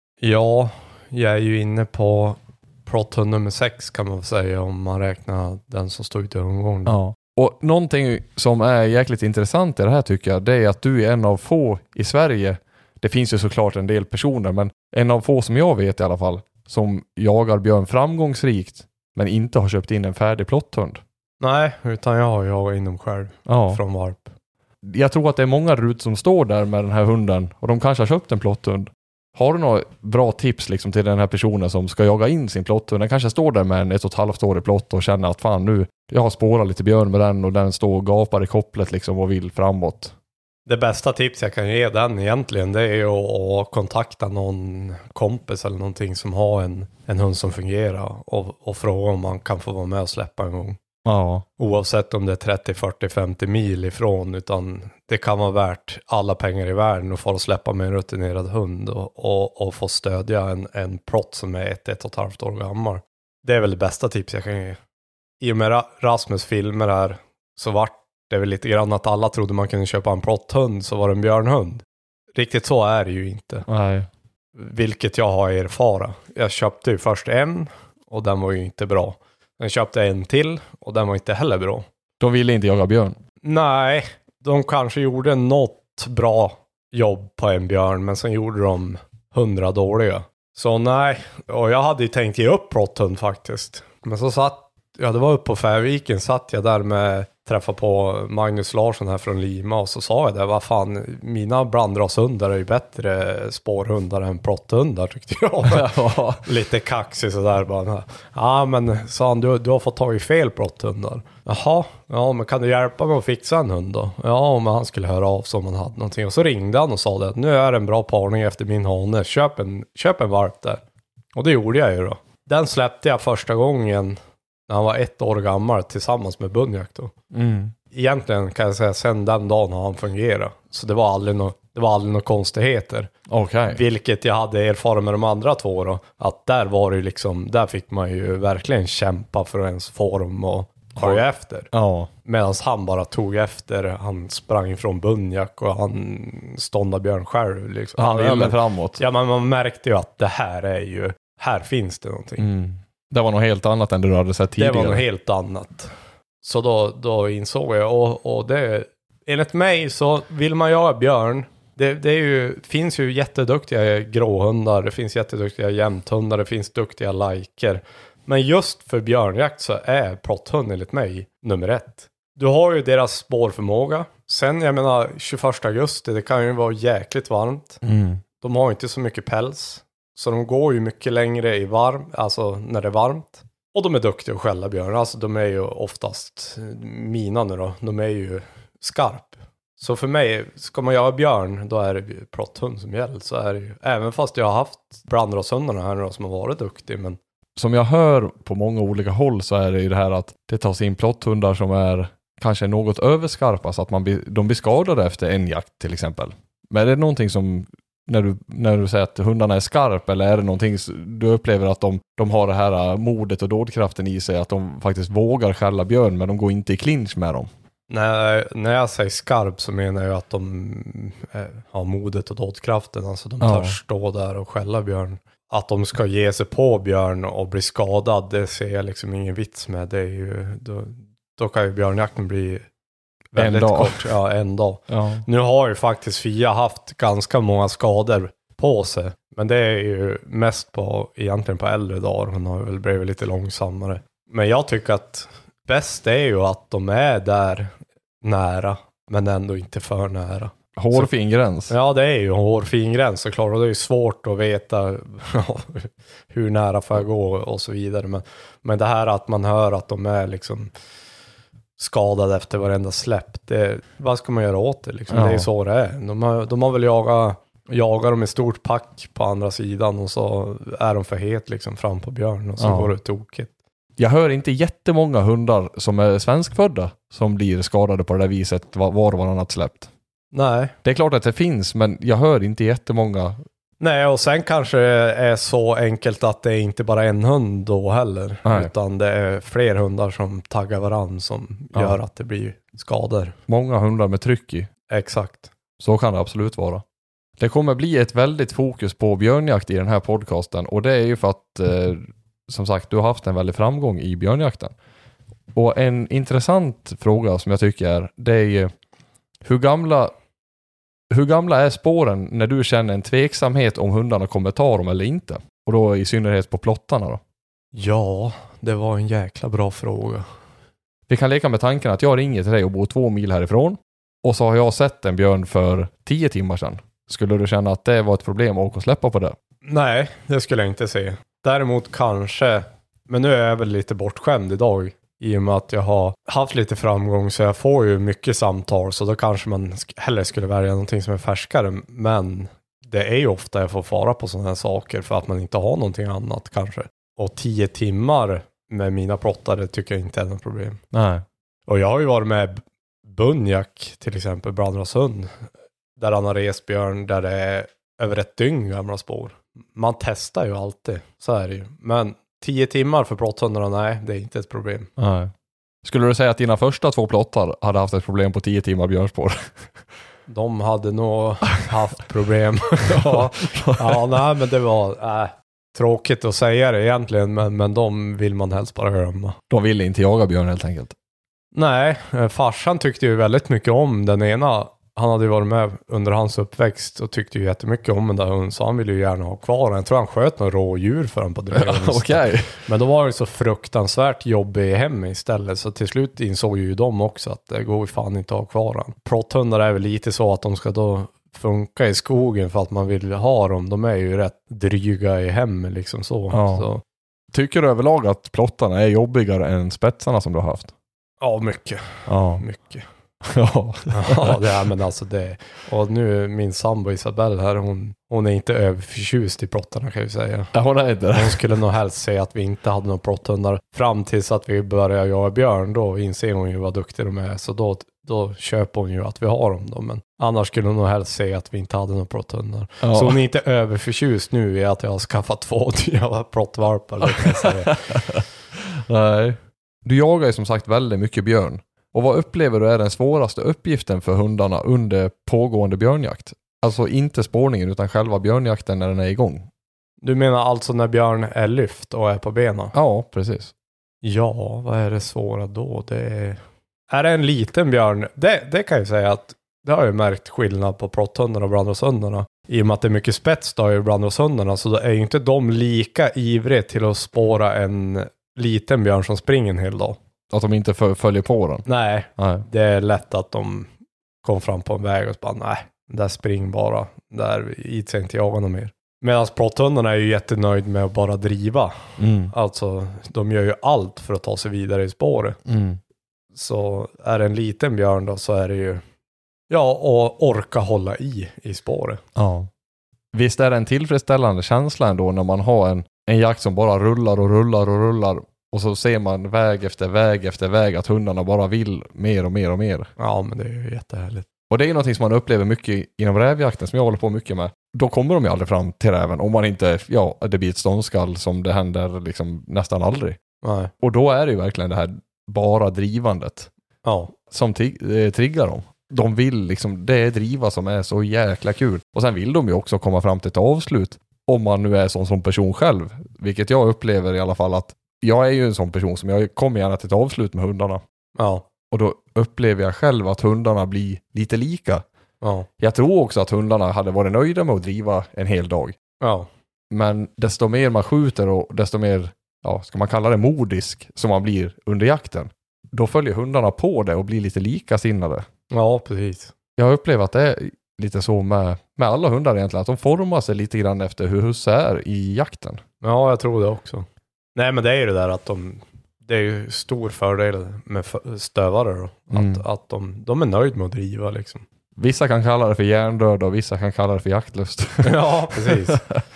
Ja, jag är ju inne på plotthund nummer 6 kan man säga, om man räknar den som stod ute i omgången. Ja. Och någonting som är jäkligt intressant i det här tycker jag, det är att du är en av få i Sverige. Det finns ju såklart en del personer, men en av få som jag vet i alla fall, som jagar björn framgångsrikt men inte har köpt in en färdig plotthund. Nej, utan jag har jagat in dem själv från varp. Jag tror att det är många rut som står där med den här hunden och de kanske har köpt en plotthund. Har du några bra tips liksom till den här personen som ska jaga in sin plotthund? Den kanske står där med en 1,5-årig plott och känner att fan nu, jag har spårat lite björn med den och den står och gapar i kopplet liksom och vill framåt. Det bästa tips jag kan ge den egentligen, det är ju att kontakta någon kompis eller någonting som har en hund som fungerar och fråga om man kan få vara med och släppa en gång. Ja. Oavsett om det är 30, 40, 50 mil ifrån, utan det kan vara värt alla pengar i världen att få släppa med en rutinerad hund och få stödja en plott som är 1,5 år gammal. Det är väl det bästa tips jag kan ge. I och med Rasmus filmer här så vart det väl lite grann att alla trodde man kunde köpa en plotthund så var det en björnhund. Riktigt så är det ju inte. Nej. Vilket jag har erfarat. Jag köpte ju först en och den var ju inte bra. Jag köpte en till och den var inte heller bra. De ville inte jaga björn? Nej, de kanske gjorde något bra jobb på en björn, men sen gjorde de 100 dåliga. Så nej, och jag hade ju tänkt ge upp plotthund faktiskt. Men så det var uppe på Färviken, satt jag där med träffade på Magnus Larsson här från Lima och så sa jag det, vad fan, mina blandrashundar är ju bättre spårhundar än plotthundar tyckte jag. Lite kaxig sådär bara. Ja men sa han, du har fått tag i fel plotthundar. Jaha, ja men kan du hjälpa mig att fixa en hund då? Ja, men han skulle höra av sig om han hade någonting. Och så ringde han och sa det, nu är det en bra parning efter min hane, köp en valp där. Och det gjorde jag ju då. Den släppte jag första gången när han var 1 år gammal tillsammans med Bunjak då. Egentligen kan jag säga sen den dagen har han fungerat. Så det var aldrig några konstigheter. Okay. Vilket jag hade erfarit med de andra 2 då. Att där var det liksom, där fick man ju verkligen kämpa för ens form och följa efter. Ja. Medan han bara tog efter, han sprang ifrån Bunjak och han ståndade Björn själv. Liksom. Han ville framåt. Ja, men man märkte ju att det här är ju, här finns det någonting. Det var något helt annat än du hade sett tidigare. Det var något helt annat. Så då insåg jag, och det, enligt mig så vill man jaga björn. Det är ju, finns ju jätteduktiga gråhundar, det finns jätteduktiga jämthundar, det finns duktiga lajker. Men just för björnjakt så är plotthund enligt mig nummer 1. Du har ju deras spårförmåga. Sen, jag menar, 21 augusti, det kan ju vara jäkligt varmt. De har inte så mycket päls. Så de går ju mycket längre i alltså när det är varmt. Och de är duktiga att skälla björn. Alltså de är ju oftast, mina nu då, de är ju skarp. Så för mig, ska man jaga björn, då är det plotthund som gäller. Så är det ju. Även fast jag har haft blandrashundarna här nu då, som har varit duktig, men som jag hör på många olika håll så är det ju det här att det tas in plotthundar som är kanske något överskarpa så att de blir skadade efter en jakt till exempel. Men är det någonting som, när du säger att hundarna är skarp, eller är det någonting du upplever att de har det här modet och dådkraften i sig, att de faktiskt vågar skälla björn men de går inte i clinch med dem? När jag säger skarp så menar jag att de har modet och dådkraften, alltså de törs stå där och skälla björn. Att de ska ge sig på björn och bli skadad, det ser jag liksom ingen vits med. Det är ju, då kan ju björnjakten bli väldigt kort. Ja, en dag. Ja. Nu har ju faktiskt Fia haft ganska många skador på sig. Men det är ju mest egentligen på äldre dagar. Hon har väl blivit lite långsammare. Men jag tycker att bäst är ju att de är där nära, men ändå inte för nära. Hårfin gräns. Ja, det är ju hårfin gräns såklart. Och det är ju svårt att veta hur nära får jag gå och så vidare. Men det här att man hör att de är liksom skadade efter varenda släpp. Vad ska man göra åt det? Liksom? Ja. Det är ju så det är. De har väl jagat dem i stort pack på andra sidan. Och så är de för het liksom fram på björn. Och så går det tokigt. Jag hör inte jättemånga hundar som är svenskfödda som blir skadade på det där viset var och varannat släppt. Nej. Det är klart att det finns, men jag hör inte jättemånga. Nej, och sen kanske det är så enkelt att det är inte bara en hund då heller. Nej. Utan det är fler hundar som taggar varann som gör att det blir skador. Många hundar med tryck i. Exakt. Så kan det absolut vara. Det kommer bli ett väldigt fokus på björnjakt i den här podcasten. Och det är ju för att, som sagt, du har haft en väldigt framgång i björnjakten. Och en intressant fråga som jag tycker det är hur gamla är spåren när du känner en tveksamhet om hundarna kommer ta dem eller inte? Och då i synnerhet på plottarna då. Ja, det var en jäkla bra fråga. Vi kan leka med tanken att jag ringer till dig och bor 2 mil härifrån. Och så har jag sett en björn för 10 timmar sedan. Skulle du känna att det var ett problem att släppa på det? Nej, det skulle jag inte se. Däremot kanske, men nu är jag väl lite bortskämd idag. I och med att jag har haft lite framgång så jag får ju mycket samtal. Så då kanske man hellre skulle välja någonting som är färskare. Men det är ju ofta jag får fara på sådana här saker för att man inte har någonting annat kanske. Och 10 timmar med mina plottare tycker jag inte är något problem. Nej. Och jag har ju varit med Bunjak till exempel, Brandrashund. Där han har rest björn där det är över ett dygn gamla spår. Man testar ju alltid, så är det ju. Men 10 timmar för plotthundarna, nej, det är inte ett problem. Nej. Skulle du säga att dina första 2 plottar hade haft ett problem på 10 timmar björnspår? De hade nog haft problem. Nej, men det var tråkigt att säga det egentligen, men de vill man helst bara glömma. De ville inte jaga björn helt enkelt? Nej, farsan tyckte ju väldigt mycket om den ena Han hade ju varit med under hans uppväxt och tyckte ju jättemycket om den där hunden, så han ville ju gärna ha kvar den. Jag tror han sköt några rådjur för den på dreven. Okej. Men då var det så fruktansvärt jobbig hem istället, så till slut insåg ju de också att det går ju fan inte att ha kvar den. Plotthundar är väl lite så att de ska då funka i skogen för att man vill ha dem. De är ju rätt dryga i hem liksom så. Ja. Så. Tycker du överlag att plottarna är jobbigare än spetsarna som du har haft? Ja, mycket. Ja. Mycket. Ja. Ja, det är, men alltså det. Och nu min sambo Isabelle här, hon är inte överförtjust i plottarna kan jag ju säga. Ja, hon är inte det. Hon skulle nog helst säga att vi inte hade några plotthundar fram tills att vi började jaga björn. Då inser hon ju vad duktig de är. Så då köper hon ju att vi har dem då. Men annars skulle hon nog helst säga att vi inte hade några plotthundar. Ja. Så hon är inte överförtjust nu i att jag har skaffat 2 nya plottvalpar. Nej. Du jagar ju som sagt väldigt mycket björn. Och vad upplever du är den svåraste uppgiften för hundarna under pågående björnjakt? Alltså inte spårningen utan själva björnjakten när den är igång. Du menar alltså när björn är lyft och är på benen? Ja, precis. Ja, vad är det svåra då? Är det en liten björn? Det kan jag säga att det har jag märkt skillnad på plotthundarna och blandroshundarna. I och med att det är mycket spets då i blandroshundarna, så då är ju inte de lika ivriga till att spåra en liten björn som springer en hel dag. Att de inte följer på den? Nej, det är lätt att de kom fram på en väg och bara nej, där spring bara. Där idser inte jaga något mer. Medan plotthundarna är ju jättenöjd med att bara driva. Alltså, de gör ju allt för att ta sig vidare i spåret. Så är det en liten björn då, så är det ju och orka hålla i spåret. Ja. Visst är det en tillfredsställande känsla ändå när man har en jakt som bara rullar och rullar och rullar. Och så ser man väg efter väg efter väg att hundarna bara vill mer och mer och mer. Ja, men det är ju jättehärligt. Och det är någonting som man upplever mycket inom rävjakten som jag håller på mycket med. Då kommer de ju aldrig fram till räven om man inte, det blir ett ståndskall som det händer liksom nästan aldrig. Nej. Och då är det ju verkligen det här bara drivandet som triggar dem. De vill liksom, det är driva som är så jäkla kul. Och sen vill de ju också komma fram till ett avslut. Om man nu är sån som person själv. Vilket jag upplever i alla fall att jag är ju en sån person som jag kommer gärna till ett avslut med hundarna. Ja. Och då upplever jag själv att hundarna blir lite lika. Ja. Jag tror också att hundarna hade varit nöjda med att driva en hel dag. Ja. Men desto mer man skjuter och desto mer, ska man kalla det modisk som man blir under jakten. Då följer hundarna på det och blir lite likasinnade. Ja, precis. Jag upplever att det är lite så med alla hundar egentligen. Att de formar sig lite grann efter hur husse är i jakten. Ja, jag tror det också. Nej, men det är ju det där att det är ju stor fördel med stövare då. Att de är nöjd med att driva liksom. Vissa kan kalla det för hjärndöd och vissa kan kalla det för jaktlust. Ja, precis.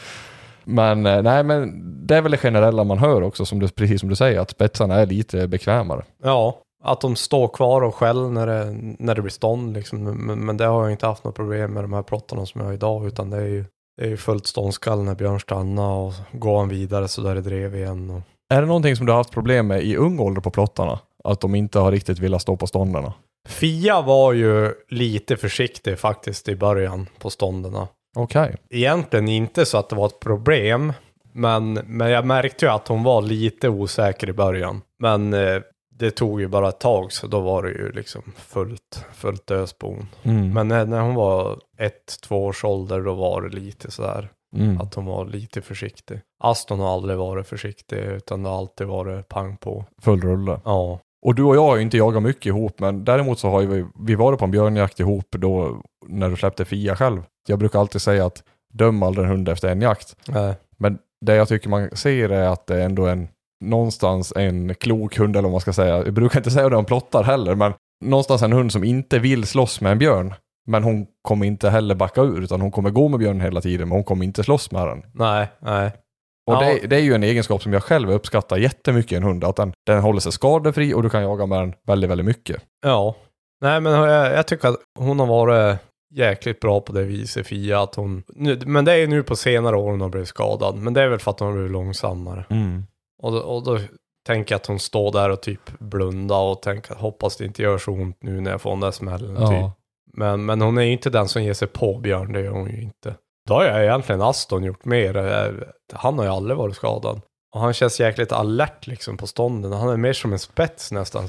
Men det är väl det generella man hör också, precis som du säger, att spetsarna är lite bekvämare. Ja, att de står kvar och skäll när det blir stånd liksom. Men det har jag inte haft något problem med de här plottarna som jag har idag, utan det är ju fullt ståndskall när björn stannar och går han vidare så där det drev igen. Och... Är det någonting som du har haft problem med i ung ålder på plottarna? Att de inte har riktigt velat stå på ståndarna? Fia var ju lite försiktig faktiskt i början på ståndarna. Okej. Egentligen inte så att det var ett problem. Men jag märkte ju att hon var lite osäker i början. Men det tog ju bara ett tag, så då var det ju liksom fullt ösbon. Men när hon var 1-2 års ålder, då var det lite sådär. Att hon var lite försiktig. Aston har aldrig varit försiktig, utan det har alltid varit pang på. Full rulle. Ja. Och du och jag har ju inte jagat mycket ihop, men däremot så har vi varit på en björnjakt ihop då när du släppte Fia själv. Jag brukar alltid säga att döm aldrig en hund efter en jakt. Men det jag tycker man ser är att det är ändå någonstans en klok hund, eller vad man ska säga. Jag brukar inte säga det om plottar heller, men någonstans en hund som inte vill slåss med en björn. Men hon kommer inte heller backa ur, utan hon kommer gå med björn hela tiden, men hon kommer inte slåss med den. Nej. Och det är ju en egenskap som jag själv uppskattar jättemycket i en hund, att den håller sig skadefri och du kan jaga med den väldigt, väldigt mycket. Ja. Nej, men jag tycker att hon har varit jäkligt bra på det viset, Fia. Att men det är ju nu på senare år hon har blivit skadad. Men det är väl för att hon har blivit långsammare. Och då tänker jag att hon står där och typ blundar och tänker att hoppas det inte gör så ont nu när jag får den där smällen. Ja. Typ. Men hon är ju inte den som ger sig på björn, det gör hon ju inte. Då har jag egentligen Aston gjort mer. Han har ju aldrig varit skadad. Och han känns jäkligt alert liksom på stånden. Han är mer som en spets nästan. Som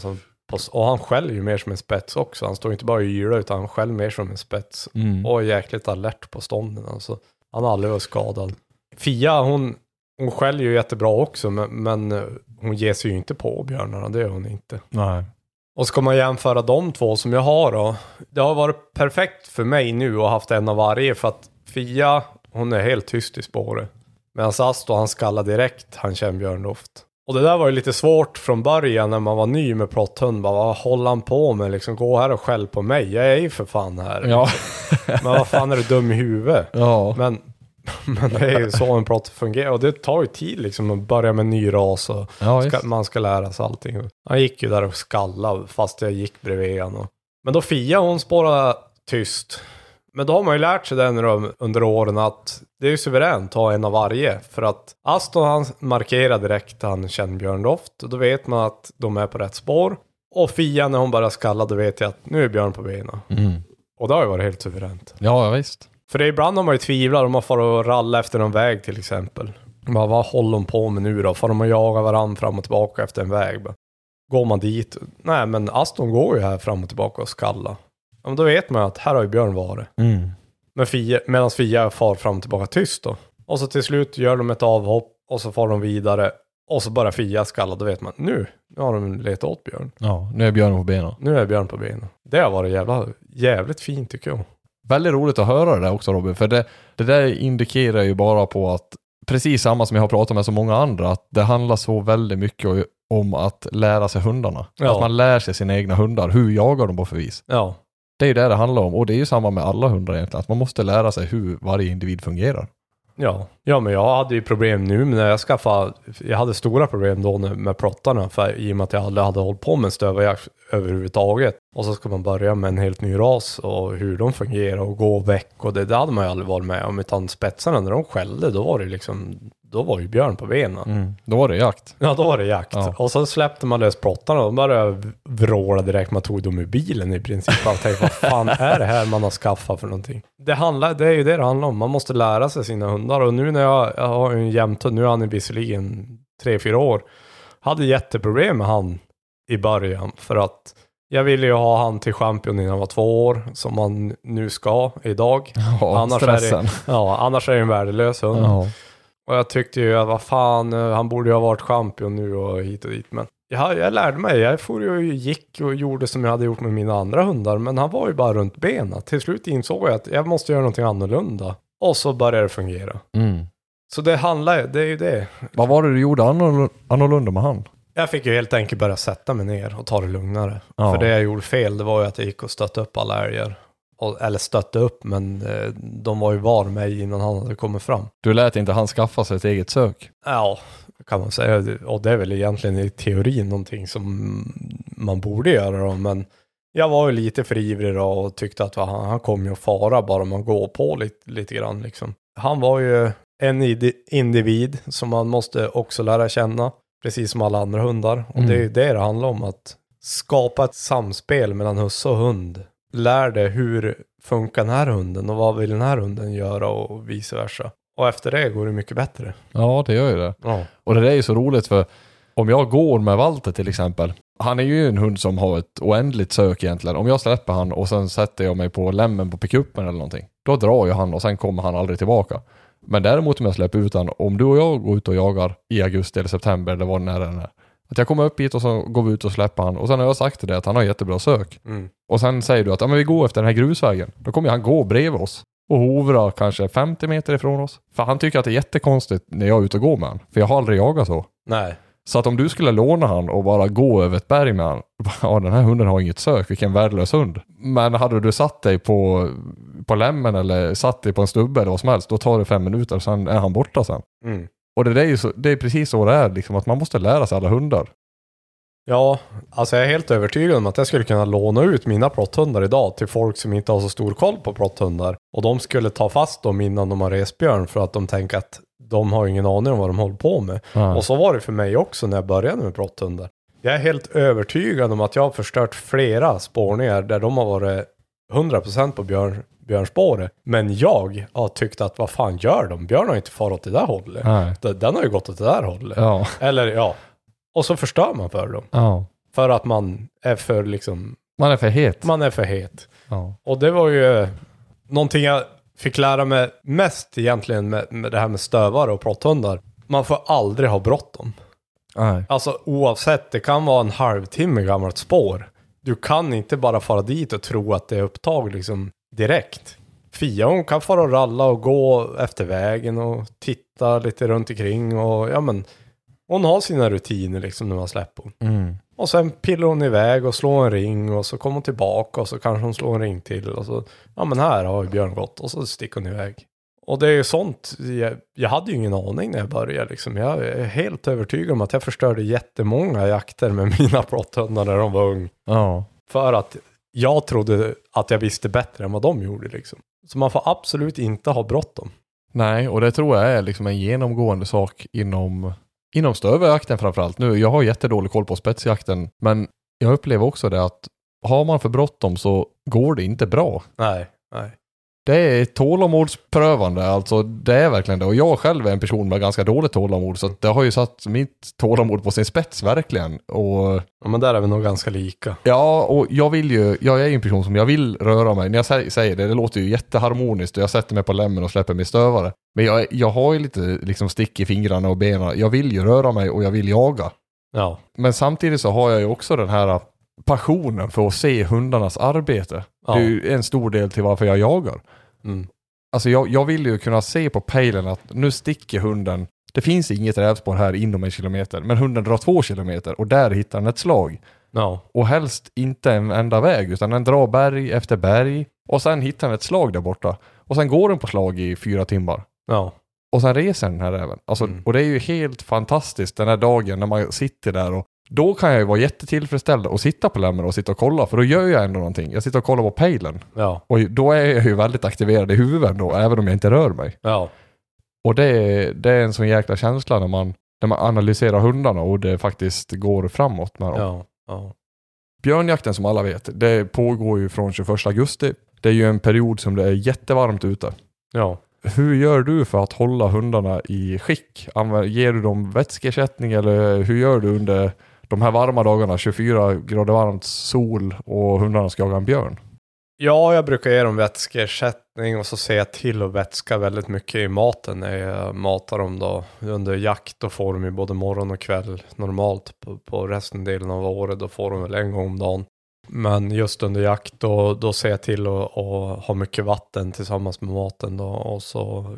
Och han skäller ju mer som en spets också. Han står inte bara i yra utan han skäller mer som en spets. Och är jäkligt alert på stånden. Alltså, han har aldrig varit skadad. Fia, hon skäller ju jättebra också. Men hon ger sig ju inte på björnarna. Det gör hon inte. Nej. Och ska man jämföra de två som jag har då. Det har varit perfekt för mig nu att haft en av varje. För att Fia, hon är helt tyst i spåret. Medan Asto, han skallar direkt. Han känner björndoft. Och det där var ju lite svårt från början när man var ny med plotthund. Vad håller han på med? Liksom, gå här och skäll på mig. Jag är ju för fan här. Ja. Men vad fan är du dum i huvudet? Ja. Men det är ju så en plott fungerar. Och det tar ju tid liksom att börja med en ny ras. Och man ska lära sig allting. Han gick ju där och skallade fast jag gick bredvid honom. Men då Fia, hon spårade tyst. Men då har man ju lärt sig den under åren att det är ju suveränt att ha en av varje. För att Aston, han markerar direkt att han känner björndoft. Och då vet man att de är på rätt spår. Och Fia, när hon bara skallar, då vet jag att nu är björn på benen. Och det har ju varit helt suveränt. Ja, visst. För det ibland har man ju tvivlar om man får ralla efter en väg till exempel. Vad håller de på med nu då? Får de att jaga varandra fram och tillbaka efter en väg? Går man dit? Nej, men Aston går ju här fram och tillbaka och skalla. Ja, men då vet man att här har ju björn varit. Men medan Fia far fram och tillbaka tyst då. Och så till slut gör de ett avhopp och så far de vidare. Och så bara Fia skalla, då vet man nu har de letat åt björn. Ja, nu är björn på benen. Nu är björn på benen. Det har varit jävligt fint tycker jag. Väldigt roligt att höra det där också, Robin. För det där indikerar ju bara på att precis samma som jag har pratat med så många andra, att det handlar så väldigt mycket om att lära sig hundarna. Ja. Att man lär sig sina egna hundar. Hur jagar de på för vis? Ja. Det är ju det handlar om. Och det är ju samma med alla hundar egentligen. Att man måste lära sig hur varje individ fungerar. Ja, men jag hade ju problem nu när jag hade stora problem då med plottarna i och med att jag aldrig hade hållit på med en stövarjakt överhuvudtaget. Och så ska man börja med en helt ny ras och hur de fungerar och gå väck och det hade man ju aldrig varit med om. Utan spetsarna när de skällde, då var ju björn på benen. Då var det jakt. Ja, då var det jakt. Ja. Och så släppte man lös plottarna och de började vråla direkt. Man tog dem ur bilen i princip. Och tänkte, vad fan är det här man har skaffat för någonting? Det är ju det handlar om. Man måste lära sig sina hundar. Och nu när jag har en jämthund, nu är han visserligen 3-4 år. Hade jätteproblem med han i början. För att jag ville ju ha han till champion innan han var 2 år. Som man nu ska idag. Ja, annars är det en värdelös hund. Ja. Och jag tyckte ju att vad fan, han borde ju ha varit champion nu och hit och dit. Men jag lärde mig, gick och gjorde som jag hade gjort med mina andra hundar. Men han var ju bara runt benen. Till slut insåg jag att jag måste göra någonting annorlunda. Och så började det fungera. Så det är ju det. Vad var det du gjorde annorlunda med han? Jag fick ju helt enkelt börja sätta mig ner och ta det lugnare. Ja. För det jag gjorde fel, det var ju att jag gick och stötte upp alla älgar. Eller stötte upp, men de var ju var mig innan han hade kommit fram. Du lät inte han skaffa sig ett eget sök? Ja, kan man säga. Och det är väl egentligen i teorin någonting som man borde göra då. Men jag var ju lite för ivrig då och tyckte att han kom ju att fara bara man går på lite grann liksom. Han var ju en individ som man måste också lära känna. Precis som alla andra hundar. Och det är ju det handlar om, att skapa ett samspel mellan husse och hund. Lär dig hur funkar den här hunden och vad vill den här hunden göra och vice versa. Och efter det går det mycket bättre. Ja, det gör ju det. Ja. Och det är ju så roligt, för om jag går med Walter till exempel. Han är ju en hund som har ett oändligt sök egentligen. Om jag släpper han och sen sätter jag mig på lämmen på pickuppen eller någonting. Då drar ju han och sen kommer han aldrig tillbaka. Men däremot om jag släpper ut han, om du och jag går ut och jagar i augusti eller september eller vad den är. Att jag kommer upp hit och så går vi ut och släpper han. Och sen har jag sagt till dig att han har jättebra sök. Och sen säger du att men vi går efter den här grusvägen. Då kommer han gå bredvid oss. Och hovra kanske 50 meter ifrån oss. För han tycker att det är jättekonstigt när jag är ute och går med han. För jag har aldrig jagat så. Nej. Så att om du skulle låna han och bara gå över ett berg med han. Ja, den här hunden har inget sök. Vilken värdelös hund. Men hade du satt dig på lämmen eller satt dig på en stubbe eller vad som helst. Då tar det 5 minuter och sen är han borta sen. Och det är precis så det är. Liksom, att man måste lära sig alla hundar. Ja, alltså jag är helt övertygad om att jag skulle kunna låna ut mina plotthundar idag till folk som inte har så stor koll på plotthundar. Och de skulle ta fast dem innan de har resbjörn för att de tänker att de har ingen aning om vad de håller på med. Och så var det för mig också när jag började med plotthundar. Jag är helt övertygad om att jag har förstört flera spårningar där de har varit 100% på björnspåret. Men jag har tyckt att vad fan gör de? Björn har inte farit åt det där hållet. Den har ju gått åt det där hållet. Ja. Eller ja. Och så förstör man för dem. Ja. För att man är för liksom... Man är för het. Man är för het. Ja. Och det var ju någonting jag fick lära mig mest egentligen med det här med stövare och plotthundar. Man får aldrig ha bråttom. Nej. Alltså oavsett, det kan vara en halvtimme gammalt spår. Du kan inte bara fara dit och tro att det är upptag liksom direkt. Fia, hon kan fara och ralla och gå efter vägen och titta lite runt omkring och ja men hon har sina rutiner liksom när man släpper hon. Och sen pillar hon iväg och slår en ring och så kommer hon tillbaka och så kanske hon slår en ring till och så ja men här har ju Björn gått och så sticker hon iväg. Och det är ju sånt, jag hade ju ingen aning när jag började liksom. Jag är helt övertygad om att jag förstörde jättemånga jakter med mina plotthundar när de var ung. Ja. För att jag trodde att jag visste bättre än vad de gjorde liksom. Så man får absolut inte ha bråttom. Nej, och det tror jag är liksom en genomgående sak inom stöverjakten framförallt. Nu, jag har jättedålig koll på spetsjakten, men jag upplever också det att har man för bråttom så går det inte bra. Nej. Det är tålamodsprövande, alltså det är verkligen det. Och jag själv är en person med ganska dåligt tålamod, så det har ju satt mitt tålamod på sin spets verkligen. Och ja, men där är vi nog ganska lika. ja, och jag är ju en person som jag vill röra mig. När jag säger det låter ju jätteharmoniskt och jag sätter mig på lämmen och släpper min stövare. Men jag har ju lite liksom stick i fingrarna och benen. Jag vill ju röra mig och jag vill jaga. Ja. Men samtidigt så har jag ju också den här passionen för att se hundarnas arbete. Ja. Det är ju en stor del till varför jag jagar. Alltså jag vill ju kunna se på pejlen att nu sticker hunden. Det finns inget rävspår här inom 1 kilometer. Men hunden drar 2 kilometer och där hittar den ett slag. Ja. Och helst inte en enda väg utan den drar berg efter berg. Och sen hittar den ett slag där borta. Och sen går den på slag i 4 timmar. Ja. Och sen reser den här räven. Alltså, och det är ju helt fantastiskt den här dagen när man sitter där och då kan jag ju vara jättetillfredsställd och sitta på lämmen och sitta och kolla. För då gör jag ändå någonting. Jag sitter och kollar på pejlen. Ja. Och då är jag ju väldigt aktiverad i huvudet då. Även om jag inte rör mig. Ja. Och det är en sån jäkla känsla när man analyserar hundarna. Och det faktiskt går framåt med dem. Ja. Ja. Björnjakten som alla vet. Det pågår ju från 21 augusti. Det är ju en period som det är jättevarmt ute. Ja. Hur gör du för att hålla hundarna i skick? Ger du dem vätskeersättning eller hur gör du under de här varma dagarna, 24 grader varmt, sol och hundarna ska jaga en björn? Ja, jag brukar ge dem vätskeersättning och så ser jag till att vätska väldigt mycket i maten när jag matar dem då. Under jakt då får de ju både morgon och kväll normalt på resten delen av året. Då får de väl en gång om dagen. Men just under jakt då ser jag till att ha mycket vatten tillsammans med maten då. Och så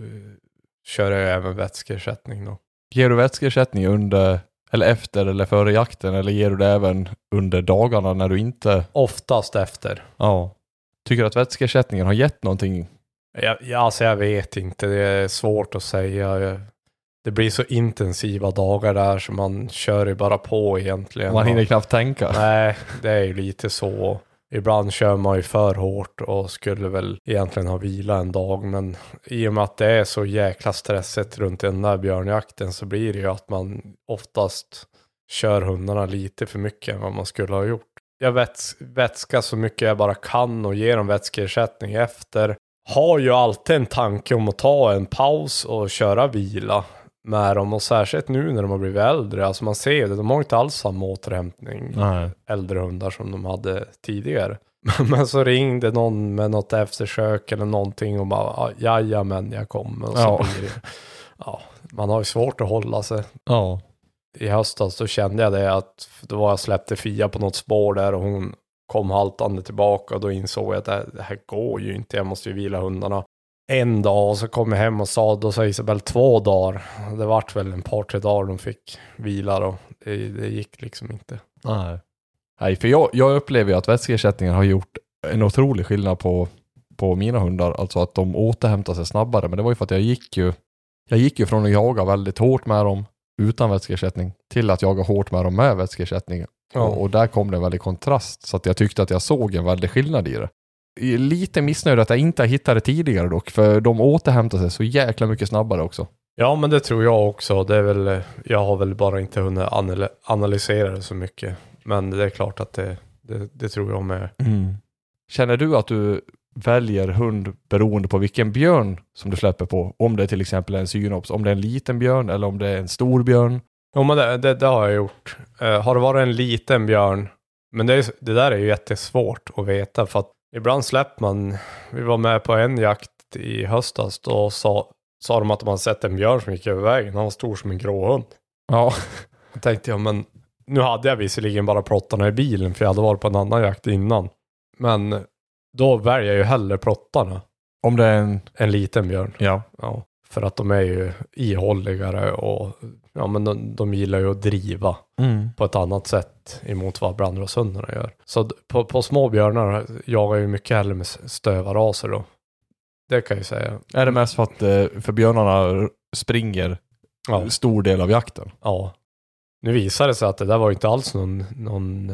kör jag även vätskeersättning då. Ger du vätskeersättning under eller efter eller före jakten eller ger du det även under dagarna när du inte... Oftast efter. Ja. Tycker du att vätskeersättningen har gett någonting? Alltså jag vet inte. Det är svårt att säga. Det blir så intensiva dagar där så man kör ju bara på egentligen. Man hinner knappt tänka. Nej, det är ju lite så. Ibland kör man ju för hårt och skulle väl egentligen ha vila en dag. Men i och med att det är så jäkla stressigt runt den där björnjakten så blir det ju att man oftast kör hundarna lite för mycket än vad man skulle ha gjort. Jag vätskar så mycket jag bara kan och ger dem vätskeersättning efter. Har ju alltid en tanke om att ta en paus och köra vila med dem. Och särskilt nu när de har blivit äldre. Alltså man ser det, de har inte alls samma återhämtning. Nej. Äldre hundar som de hade tidigare. Men så ringde någon med något eftersök eller någonting och bara, jajamän jag kommer. Och så blir det, man har ju svårt att hålla sig. Ja. I höstas så kände jag det att då var jag släppte Fia på något spår där och hon kom haltande tillbaka och då insåg jag att det här går ju inte, jag måste ju vila hundarna. En dag och så kom jag hem och då sa Isabel 2 dagar. Det vart väl en par 3 dagar de fick vila då. Det gick liksom inte. Nej, för jag upplever ju att vätskeersättningen har gjort en otrolig skillnad på mina hundar. Alltså att de återhämtar sig snabbare. Men det var ju för att jag gick ju från att jaga väldigt hårt med dem utan vätskeersättning till att jaga hårt med dem med vätskeersättning. Ja. Och där kom det en väldig kontrast. Så att jag tyckte att jag såg en väldig skillnad i det. Lite missnöjd att jag inte hittade tidigare dock. För de återhämtar sig så jäkla mycket snabbare också. Ja, men det tror jag också. Det är väl, jag har väl bara inte hunnit analysera det så mycket. Men det är klart att det tror jag med. Mm. Känner du att du väljer hund beroende på vilken björn som du släpper på? Om det till exempel är en synops, om det är en liten björn eller om det är en stor björn? Jo, men det har jag gjort. Har det varit en liten björn, men det där är ju jättesvårt att veta, för att ibland släpper man. Vi var med på en jakt i höstas, då sa de att de hade sett en björn som gick över vägen. Han var stor som en gråhund. Ja. Jag tänkte, men nu hade jag visserligen bara plottarna i bilen, för jag hade varit på en annan jakt innan. Men då väljer jag ju hellre plottarna. Om det är en liten björn. Ja. Ja, för att de är ju ihålligare och ja, men de gillar ju att driva på ett annat sätt emot vad brandroshundarna gör. Så på små björnar jagar jag ju mycket hellre med stövaraser då. Det kan jag säga. Är det mest för att för björnarna springer stor del av jakten? Ja. Nu visar det sig att det där var inte alls någon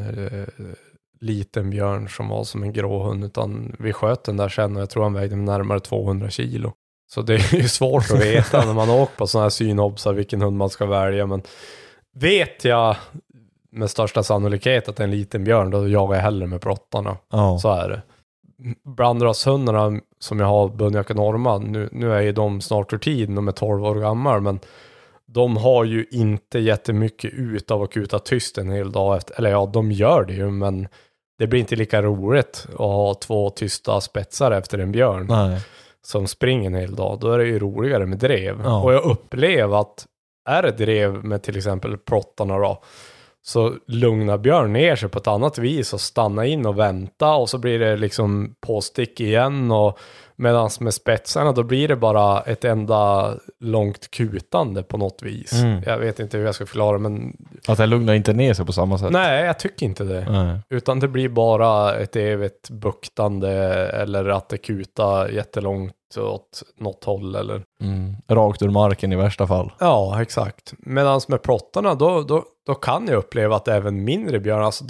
liten björn som var som en gråhund, utan vi sköt den där sen och jag tror han vägde närmare 200 kilo. Så det är ju svårt att veta när man åker på sådana här synobsar vilken hund man ska välja, men vet jag med största sannolikhet att det är en liten björn, då jagar jag hellre med plottarna. Så är det. Brandrashundarna som jag har, Bunjak och Norma, nu är ju de snart ur tiden, de är 12 år gamla, men de har ju inte jättemycket ut av att kuta tyst en hel dag efter. Eller ja, de gör det ju, men det blir inte lika roligt att ha 2 tysta spetsar efter en björn. Nej. Som springer en hel dag. Då är det ju roligare med drev. Ja. Och jag upplever att är det drev med till exempel plottarna då, så lugnar björn ner sig på ett annat vis och stannar in och vänta, och så blir det liksom påstick igen, och medan med spetsarna då blir det bara ett enda långt kutande på något vis. Jag vet inte hur jag ska förklara, men att det lugnar inte ner sig på samma sätt. Nej, jag tycker inte det. Nej. Utan det blir bara ett evigt buktande, eller att det kutar jättelångt åt något håll eller rakt ur marken i värsta fall. Ja, exakt. Medan med plottarna då kan jag uppleva att även mindre björn, alltså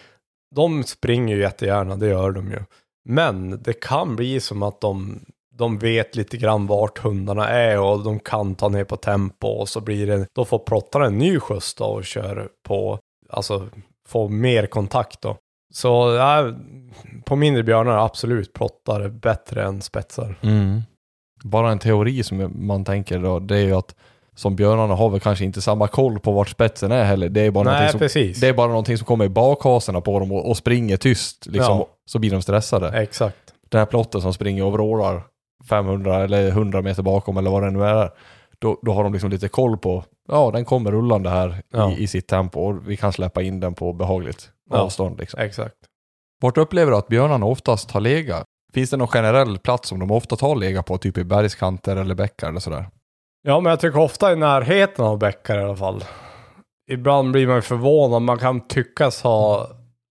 de springer ju jättegärna, det gör de ju. Men det kan bli som att de vet lite grann vart hundarna är och de kan ta ner på tempo, och så blir det, då får plottarna en ny skjuts då och kör på, alltså få mer kontakt då. Så ja, på mindre björnar absolut plottar bättre än spetsar. Bara en teori som man tänker då, det är ju att som björnarna har väl kanske inte samma koll på vart spetsen är heller. Det är bara, det är bara någonting som kommer i bakhaserna på dem och springer tyst liksom, så blir de stressade. Exakt. Den här plotten som springer och vrålar 500 eller 100 meter bakom eller vad det nu är, då har de liksom lite koll på, den kommer rullande här i sitt tempo, och vi kan släppa in den på behagligt avstånd liksom. Exakt. Vart upplever du att björnarna oftast har legat? Finns det någon generell plats som de ofta tar lega på, typ i bergskanter eller bäckar eller sådär? Ja, men jag tycker ofta i närheten av bäckar i alla fall. Ibland blir man förvånad. Man kan tyckas ha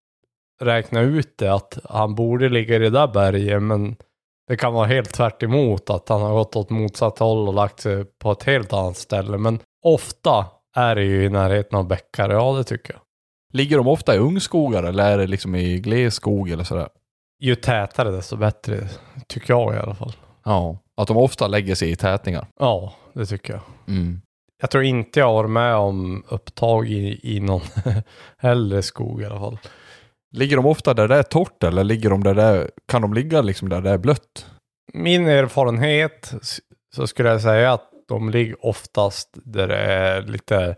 räknat ut det, att han borde ligga i det där berget, men det kan vara helt tvärt emot, att han har gått åt motsatt håll och lagt sig på ett helt annat ställe. Men ofta är det ju i närheten av bäckar, ja det tycker jag. Ligger de ofta i ungskogar eller är det liksom i glesskog eller sådär? Ju tätare desto bättre, tycker jag i alla fall. Ja, att de ofta lägger sig i tätningar. Ja, det tycker jag. Jag tror inte jag har med om upptag i någon hellre skog i alla fall. Ligger de ofta där det är torrt, eller ligger de där kan de ligga liksom där det är blött? Min erfarenhet så skulle jag säga att de ligger oftast där det är lite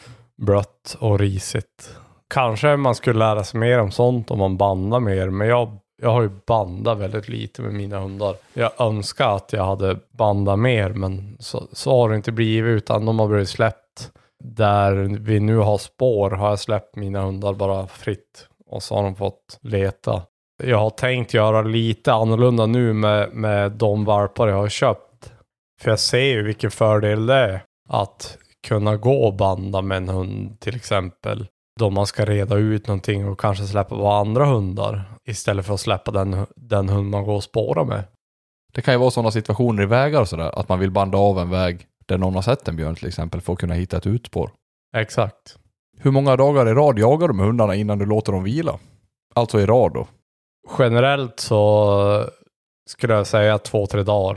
blött och risigt. Kanske man skulle lära sig mer om sånt om man bandar mer, men jag har ju bandat väldigt lite med mina hundar. Jag önskar att jag hade bandat mer, men så har det inte blivit, utan de har blivit släppt. Där vi nu har spår har jag släppt mina hundar bara fritt, och så har de fått leta. Jag har tänkt göra lite annorlunda nu med de valpar jag har köpt. För jag ser ju vilken fördel det är att kunna gå och banda med en hund till exempel. Då man ska reda ut någonting och kanske släppa på andra hundar istället för att släppa den hund man går och spåra med. Det kan ju vara sådana situationer i vägar och sådär, att man vill banda av en väg där någon har sett en björn till exempel för att kunna hitta ett utspår. Exakt. Hur många dagar i rad jagar du med hundarna innan du låter dem vila? Alltså i rad då? Generellt så skulle jag säga 2-3 dagar.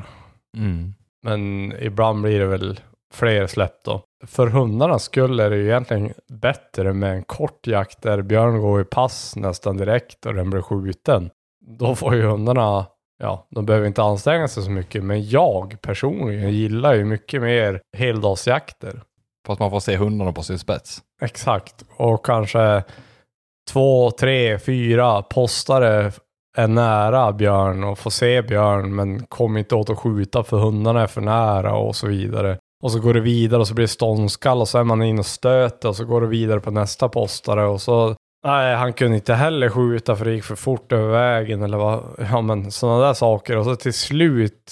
Men ibland blir det väl fler släpp då. För hundarna skulle det ju egentligen bättre med en kort jakt där björn går i pass nästan direkt och den blir skjuten. Då får ju hundarna, de behöver inte anstränga sig så mycket. Men jag personligen gillar ju mycket mer heldagsjakter För att man får se hundarna på sin spets. Exakt. Och kanske 2, 3, 4 postare är nära björn och får se björn, men kommer inte åt att skjuta för hundarna är för nära och så vidare. Och så går det vidare och så blir det ståndskall och så är man in och stöter och så går det vidare på nästa postare och så nej, han kunde inte heller skjuta för det gick för fort över vägen eller vad, ja men sådana där saker. Och så till slut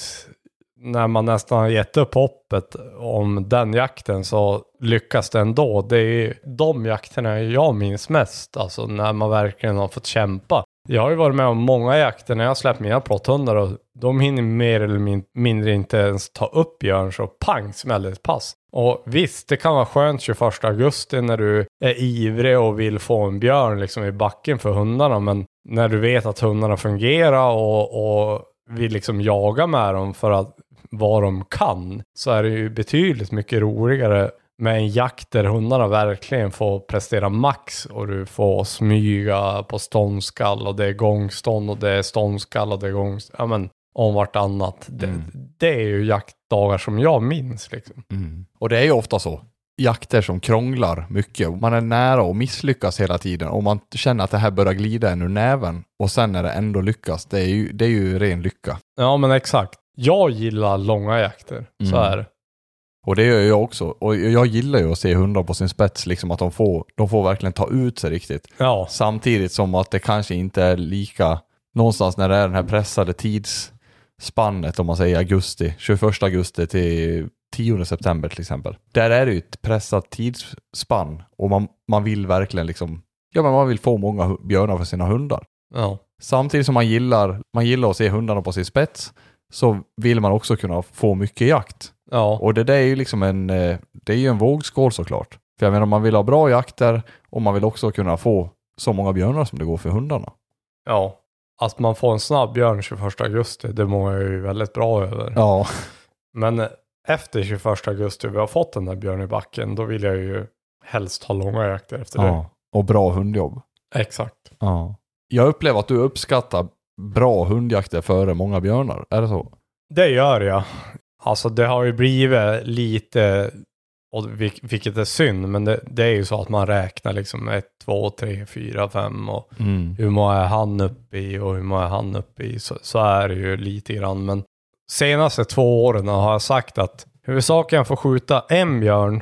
när man nästan har gett upp hoppet om den jakten så lyckas det ändå. Det är de jakterna jag minns mest, alltså när man verkligen har fått kämpa. Jag har ju varit med om många jakter när jag släppt mina plotthundar och de hinner mer eller mindre inte ens ta upp björn så pang smäller ett pass. Och visst, det kan vara skönt 21 augusti när du är ivrig och vill få en björn liksom i backen för hundarna, men när du vet att hundarna fungerar och vill liksom jaga med dem för att vad de kan, så är det ju betydligt mycket roligare med en jakt där hundarna verkligen får prestera max och du får smyga på ståndskall och det är gångstånd och det är ståndskall och det är gångstånd, ja men om vartannat. Det är ju jaktdagar som jag minns liksom. Och det är ju ofta så. Jakter som krånglar mycket. Man är nära att misslyckas hela tiden. Och man känner att det här börjar glida en ur näven. Och sen när det ändå lyckas. Det är ju ren lycka. Ja men exakt. Jag gillar långa jakter. Så är det. Och det gör jag också. Och jag gillar ju att se hundar på sin spets. Liksom att de får verkligen ta ut sig riktigt. Ja. Samtidigt som att det kanske inte är lika någonstans när det är den här pressade tidsspannet, om man säger augusti, 21 augusti till 10 september till exempel. Där är det ju ett pressat tidsspann och man vill verkligen liksom, ja men man vill få många björnar för sina hundar. Ja. Samtidigt som man gillar att se hundarna på sin spets så vill man också kunna få mycket jakt. Ja. Och det där är ju liksom det är ju en vågskål såklart. För jag menar, man vill ha bra jakter och man vill också kunna få så många björnar som det går för hundarna. Ja. Att man får en snabb björn 21 augusti, det mår jag ju väldigt bra över. Ja. Men efter 21 augusti vi har fått den där björn i backen, då vill jag ju helst ha långa jakter efter det. Och bra hundjobb. Exakt. Ja. Jag upplever att du uppskattar bra hundjakter före många björnar. Är det så? Det gör jag. Alltså det har ju blivit lite, och vilket är synd, men det är ju så att man räknar liksom 1, 2, 3, 4, 5 och hur många är han uppe i och hur många är han uppe i. Så är det ju lite grann. Men senaste 2 åren har jag sagt att huvudsaken får skjuta en björn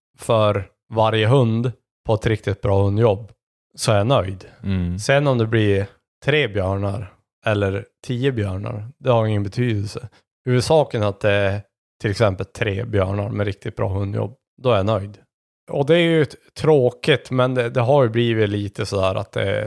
för varje hund på ett riktigt bra hundjobb, så är jag nöjd. Sen om det blir 3 björnar eller 10 björnar, det har ingen betydelse. Huvudsaken att det är till exempel 3 björnar med riktigt bra hundjobb, då är jag nöjd. Och det är ju tråkigt, men det har ju blivit lite sådär att det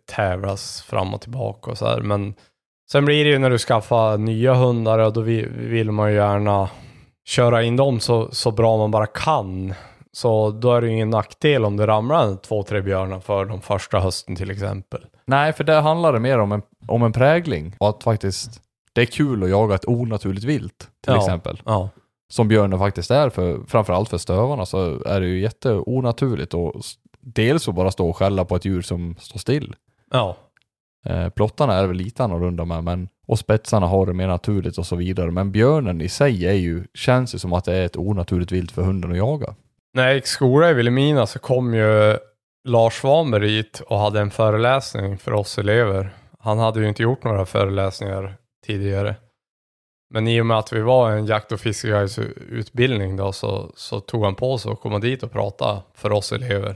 tävlas fram och tillbaka och sådär. Men sen blir det ju när du skaffar nya hundar och då vill man ju gärna köra in dem så bra man bara kan. Så då är det ju ingen nackdel om det ramlar 2-3 björnar för de första hösten till exempel. Nej, för där handlar det mer om en prägling. Och att faktiskt det är kul att jaga ett onaturligt vilt till exempel. Ja. Som björnen faktiskt är, framförallt för stövarna, så är det ju jätteonaturligt. Och dels att bara stå och skälla på ett djur som står still. Ja. Plottarna är väl lite annorlunda med, och spetsarna har det mer naturligt och så vidare. Men björnen i sig känns ju som att det är ett onaturligt vilt för hunden att jaga. När jag gick skola i Vilhelmina så kom ju Lars Svanberg hit och hade en föreläsning för oss elever. Han hade ju inte gjort några föreläsningar tidigare. Men i och med att vi var en jakt- och fiskeguidesutbildning då så tog han på sig att komma dit och prata för oss elever.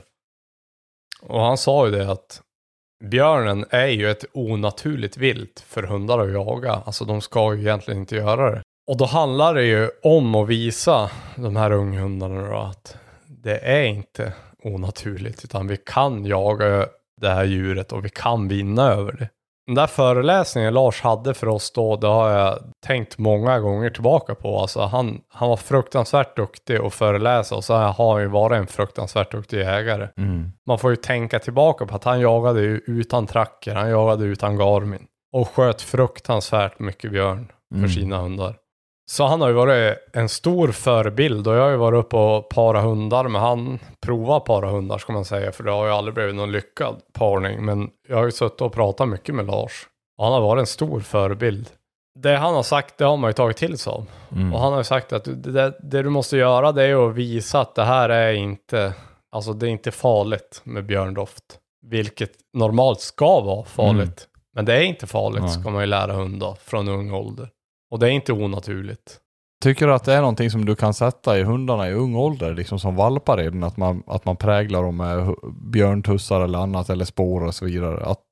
Och han sa ju det att björnen är ju ett onaturligt vilt för hundar att jaga. Alltså de ska ju egentligen inte göra det. Och då handlar det ju om att visa de här unghundarna då att det är inte onaturligt, utan vi kan jaga det här djuret och vi kan vinna över det. Den där föreläsningen Lars hade för oss då, det har jag tänkt många gånger tillbaka på. Alltså han var fruktansvärt duktig att föreläsa och så har han ju varit en fruktansvärt duktig jägare. Man får ju tänka tillbaka på att han jagade ju utan tracker, han jagade utan Garmin och sköt fruktansvärt mycket björn för sina hundar. Så han har ju varit en stor förebild och jag har ju varit uppe och para hundar med han. Prova para hundar ska man säga, för det har ju aldrig blivit någon lyckad parning. Men jag har ju suttit och pratat mycket med Lars och han har varit en stor förebild. det han har sagt, det har man ju tagit till sig av. Och han har ju sagt att det du måste göra, det är att visa att det här är inte, alltså det är inte farligt med björndoft. Vilket normalt ska vara farligt. Men det är inte farligt, ska man ju lära hundar från ung ålder. Och det är inte onaturligt. Tycker du att det är någonting som du kan sätta i hundarna i ung ålder, liksom som valpar redan, att man präglar dem med björntussar eller annat, eller spår och så vidare, att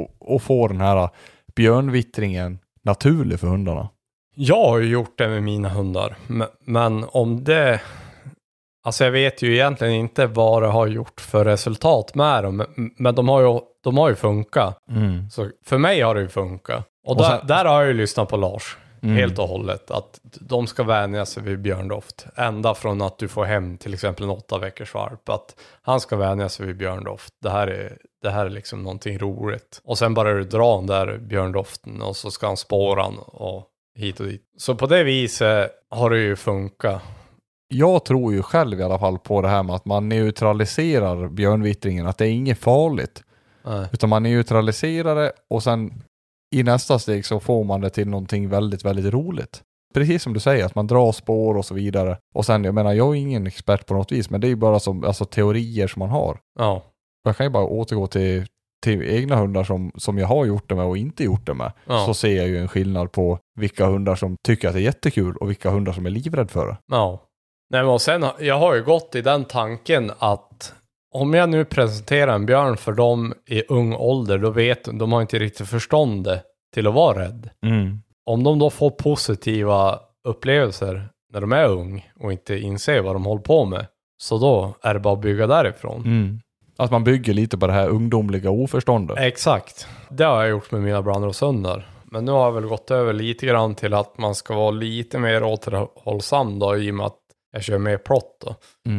få den här björnvittringen naturlig för hundarna? Jag har ju gjort det med mina hundar, men om det, alltså jag vet ju egentligen inte vad det har gjort för resultat med dem, men de har ju funkat. Så för mig har det ju funkat. Och där har jag ju lyssnat på Lars. Helt och hållet. Att de ska vänja sig vid björndoft. Ända från att du får hem till exempel en 8 veckors valp. Att han ska vänja sig vid björndoft. Det här är liksom någonting roligt. Och sen bara du dra den där björndoften. Och så ska han spåra den och hit och dit. Så på det viset har det ju funkat. Jag tror ju själv i alla fall på det här med att man neutraliserar björnvittringen. Att det är inget farligt. Nej. Utan man neutraliserar det och sen i nästa steg så får man det till någonting väldigt, väldigt roligt. Precis som du säger, att man drar spår och så vidare. Och sen, jag menar, jag är ingen expert på något vis, men det är ju bara som, alltså, teorier som man har. Ja. Jag kan ju bara återgå till egna hundar som jag har gjort det med och inte gjort det med. Ja. Så ser jag ju en skillnad på vilka hundar som tycker att det är jättekul och vilka hundar som är livrädd för det. Ja. Nej, men och sen, jag har ju gått i den tanken att om jag nu presenterar en björn för dem i ung ålder, då vet de har inte riktigt förstånd till att vara rädd. Om de då får positiva upplevelser när de är ung och inte inser vad de håller på med, så då är det bara att bygga därifrån. Att man bygger lite på det här ungdomliga oförståndet. Exakt. Det har jag gjort med mina brandroshundar. Men nu har jag väl gått över lite grann till att man ska vara lite mer återhållsam då, i och med att jag kör mer plott då.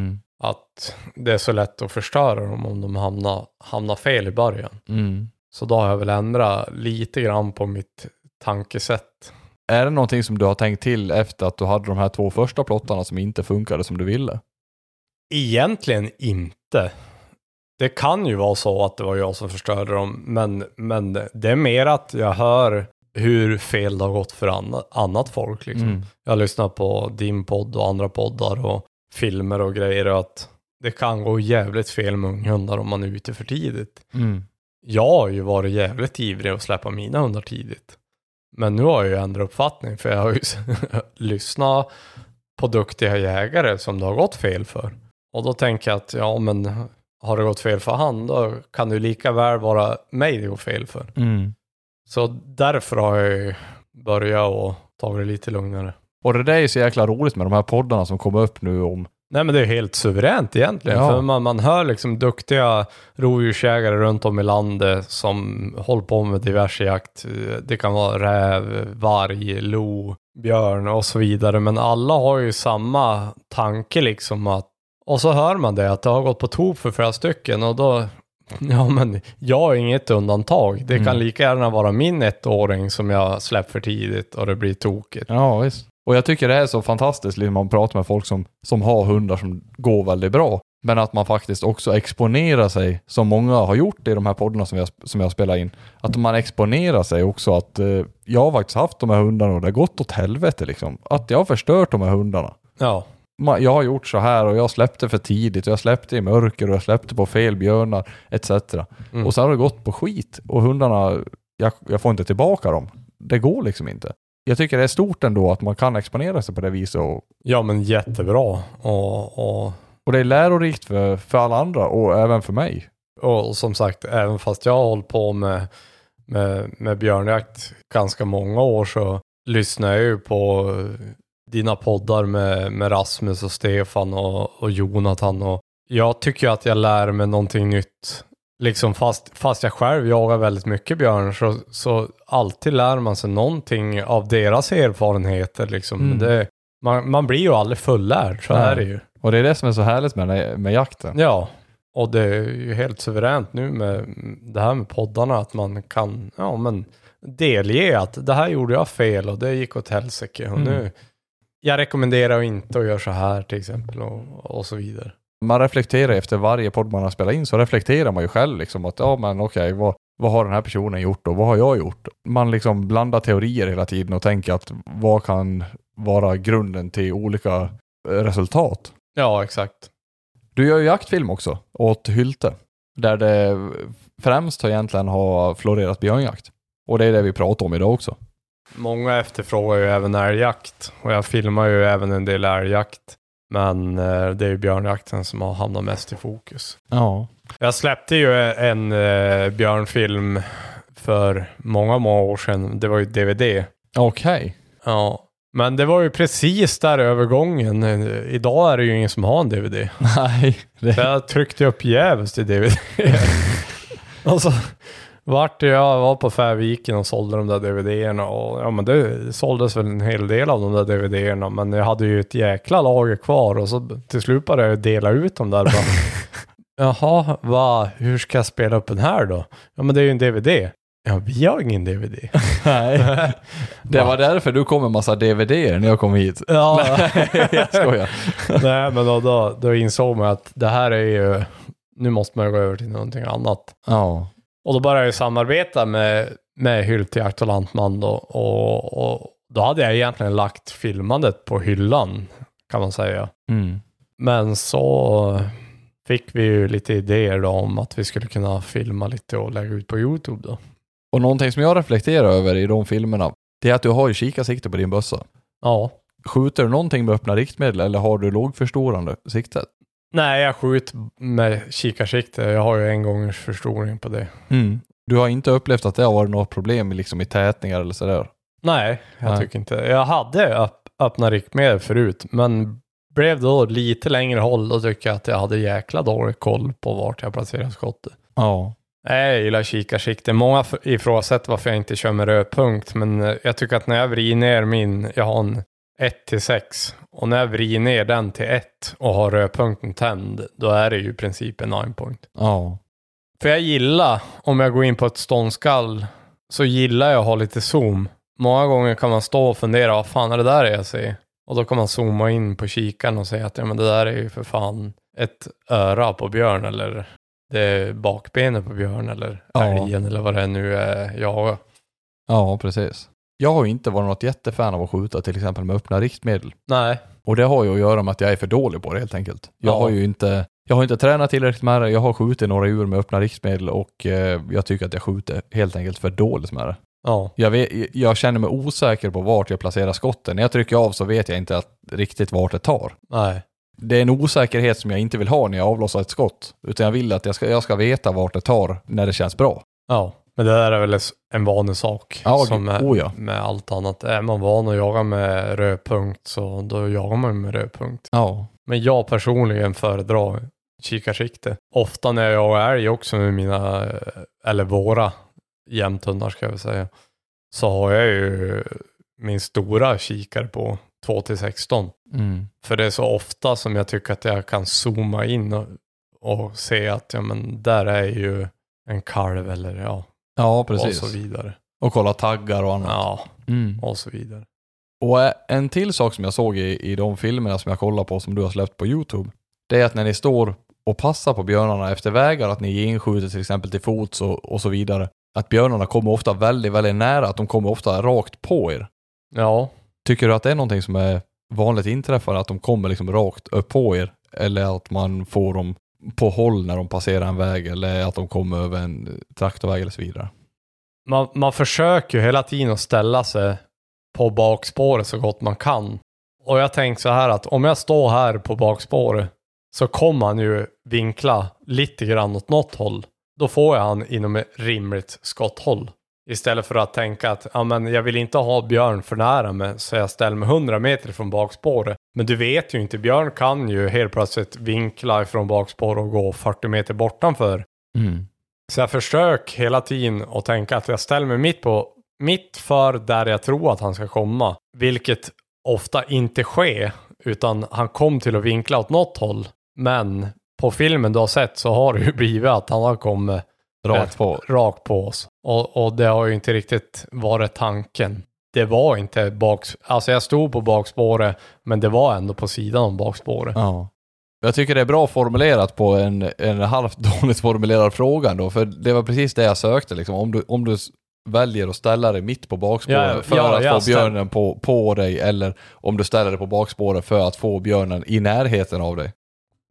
Att det är så lätt att förstöra dem om de hamnar fel i början. Så då har jag väl ändrat lite grann på mitt tankesätt. Är det någonting som du har tänkt till efter att du hade de här 2 första plottarna som inte funkade som du ville? Egentligen inte. Det kan ju vara så att det var jag som förstörde dem. Men det är mer att jag hör hur fel det har gått för annat folk. Liksom. Jag lyssnar på din podd och andra poddar och filmer och grejer, och att det kan gå jävligt fel med unghundar om man är ute för tidigt. Jag har ju varit jävligt ivrig att släppa mina hundar tidigt. Men nu har jag ju ändrat uppfattning, för jag har ju lyssnat på duktiga jägare som det har gått fel för. Och då tänker jag att ja, men har det gått fel för han, då kan det ju lika väl vara mig det går fel för. Så därför har jag ju börjat och ta det lite lugnare. Och det där är så jäkla roligt med de här poddarna som kommer upp nu om... Nej, men det är helt suveränt egentligen. Ja. För man hör liksom duktiga rovdjursjägare runt om i landet som håller på med diverse jakt. Det kan vara räv, varg, lo, björn och så vidare. Men alla har ju samma tanke liksom att... Och så hör man det att det har gått på tok för flera stycken, och då... Ja, men jag är inget undantag. Det kan lika gärna vara min 1-åring som jag släpper för tidigt och det blir tokigt. Ja, visst. Och jag tycker det är så fantastiskt när man pratar med folk som har hundar som går väldigt bra. Men att man faktiskt också exponerar sig, som många har gjort i de här poddarna som jag spelar in. Att man exponerar sig också, att jag har faktiskt haft de här hundarna och det har gått åt helvete liksom. Att jag har förstört de här hundarna. Ja. Jag har gjort så här och jag släppte för tidigt och jag släppte i mörker och jag släppte på fel björnar etc. Och så har det gått på skit och hundarna, jag får inte tillbaka dem. Det går liksom inte. Jag tycker det är stort ändå att man kan exponera sig på det viset. Ja, men jättebra. Och det är lärorikt för alla andra och även för mig. Och som sagt, även fast jag har hållit på med björnjakt ganska många år, så lyssnar jag ju på dina poddar med Rasmus och Stefan och Jonathan. Och jag tycker att jag lär mig någonting nytt. Liksom fast jag själv jagar väldigt mycket björn, så alltid lär man sig någonting av deras erfarenheter. Liksom. Man blir ju aldrig fullärd, så är det ju. Och det är det som är så härligt med jakten. Ja, och det är ju helt suveränt nu med det här med poddarna, att man kan delge att det här gjorde jag fel och det gick åt helsike. Och nu, jag rekommenderar inte att göra så här till exempel och så vidare. Man reflekterar efter varje podd man har spelat in, så reflekterar man ju själv liksom att vad har den här personen gjort och vad har jag gjort? Man liksom blandar teorier hela tiden och tänker att vad kan vara grunden till olika resultat. Ja, exakt. Du gör ju jaktfilm också åt Hylte. Där det främst egentligen har florerat björnjakt. Och det är det vi pratar om idag också. Många efterfrågar ju även älgjakt. Och jag filmar ju även en del älgjakt. Men det är ju björnjakten som har hamnat mest i fokus. Ja. Jag släppte ju en björnfilm för många år sedan. Det var ju DVD. Okej. Ja. Men det var ju precis där övergången. Idag är det ju ingen som har en DVD. Nej. Jag tryckte upp jävligt i DVD. Och så jag var på Färviken och sålde de där DVD-erna. Och ja, men det såldes väl en hel del av de där DVD-erna. Men jag hade ju ett jäkla lager kvar. Och så till slut började jag dela ut dem där. Jaha, hur ska jag spela upp den här då? Ja, men det är ju en DVD. Ja, vi har ingen DVD. Nej. Det var därför du kom med massa DVD-er när jag kom hit. Ja, jag skojar. Nej, men då insåg man att det här är ju... Nu måste man gå över till någonting annat. Ja. Och då började jag samarbeta med Hylte Jakt och Lantman då. Och då hade jag egentligen lagt filmandet på hyllan, kan man säga. Mm. Men så fick vi ju lite idéer då om att vi skulle kunna filma lite och lägga ut på YouTube då. Och någonting som jag reflekterar över i de filmerna, det är att du har ju kikarsikte på din bössa. Ja. Skjuter du någonting med öppna riktmedel eller har du lågförstorande siktet? Nej, jag skjuter med kikarsikte. Jag har ju 1 gångers förstoring på det. Mm. Du har inte upplevt att det har varit något problem liksom i tätningar eller sådär? Nej, jag tycker inte. Jag hade öppna riktmedel förut, men blev då lite längre håll och tycker jag att jag hade jäkla dålig koll på vart jag placerar skottet. Ja. Jag gillar kikarsikte. Många ifrågasätter varför jag inte kör med rödpunkt, men jag tycker att när jag vrider ner jag har en 1-6 och när jag vrider ner den till 1 och har rödpunkten tänd, då är det ju i princip en 9-point. Ja. För jag gillar, om jag går in på ett ståndskall, så gillar jag att ha lite zoom. Många gånger kan man stå och fundera, vad fan är det där jag ser? Och då kan man zooma in på kikaren och säga att ja, men det där är ju för fan ett öra på björn, eller det är bakbenet på björn, eller älgen, eller vad det nu är jag. Ja, precis. Jag har ju inte varit något jättefan av att skjuta till exempel med öppna riktmedel. Nej. Och det har ju att göra med att jag är för dålig på det helt enkelt. Jag har inte tränat tillräckligt med det. Jag har skjutit några djur med öppna riktmedel och jag tycker att jag skjuter helt enkelt för dåligt med det. Ja. Jag känner mig osäker på vart jag placerar skotten. När jag trycker av så vet jag inte riktigt vart det tar. Nej. Det är en osäkerhet som jag inte vill ha när jag avlossar ett skott. Utan jag vill att jag ska veta vart det tar när det känns bra. Ja, men det där är väl en vanlig sak. Ja, som med allt annat. Är man van att jaga med rödpunkt, så då jagar man med rödpunkt. Ja. Men jag personligen föredrar kikarsikte. Ofta när jag jagar älg också med mina, eller våra jämthundar ska jag väl säga, så har jag ju min stora kikare på 2-16. Mm. För det är så ofta som jag tycker att jag kan zooma in och se att ja, men där är ju en kalv eller ja, precis. och så vidare. Och kolla taggar och annat. Ja, och så vidare. Och en till sak som jag såg i de filmerna som jag kollar på som du har släppt på YouTube, det är att när ni står och passar på björnarna efter vägar, att ni inskjuter till exempel till fots och så vidare, att björnarna kommer ofta väldigt, väldigt nära, att de kommer ofta rakt på er. Ja. Tycker du att det är någonting som är vanligt inträffar, att de kommer liksom rakt upp på er, eller att man får dem på håll när de passerar en väg, eller att de kommer över en traktorväg eller så vidare? Man försöker ju hela tiden att ställa sig på bakspåret så gott man kan. Och jag tänkte så här att om jag står här på bakspåret så kommer han ju vinkla lite grann åt något håll. Då får jag han inom ett rimligt skotthåll. Istället för att tänka att jag vill inte ha björn för nära mig, så jag ställer mig 100 meter från bakspåret. Men du vet ju inte, björn kan ju helt plötsligt vinkla från bakspåret och gå 40 meter bortanför. Mm. Så jag försöker hela tiden att tänka att jag ställer mig mitt för där jag tror att han ska komma. Vilket ofta inte sker, utan han kom till att vinkla åt något håll. Men på filmen du har sett så har det ju blivit att han har kommit rakt på oss. Och det har ju inte riktigt varit tanken. Det var inte alltså jag stod på bakspåret, men det var ändå på sidan om bakspåret. Ja. Jag tycker det är bra formulerat på en halvt dåligt formulerad fråga då, för det var precis det jag sökte liksom. Om du väljer att ställa dig mitt på bakspåret för att få björnen på dig, eller om du ställer dig på bakspåret för att få björnen i närheten av dig.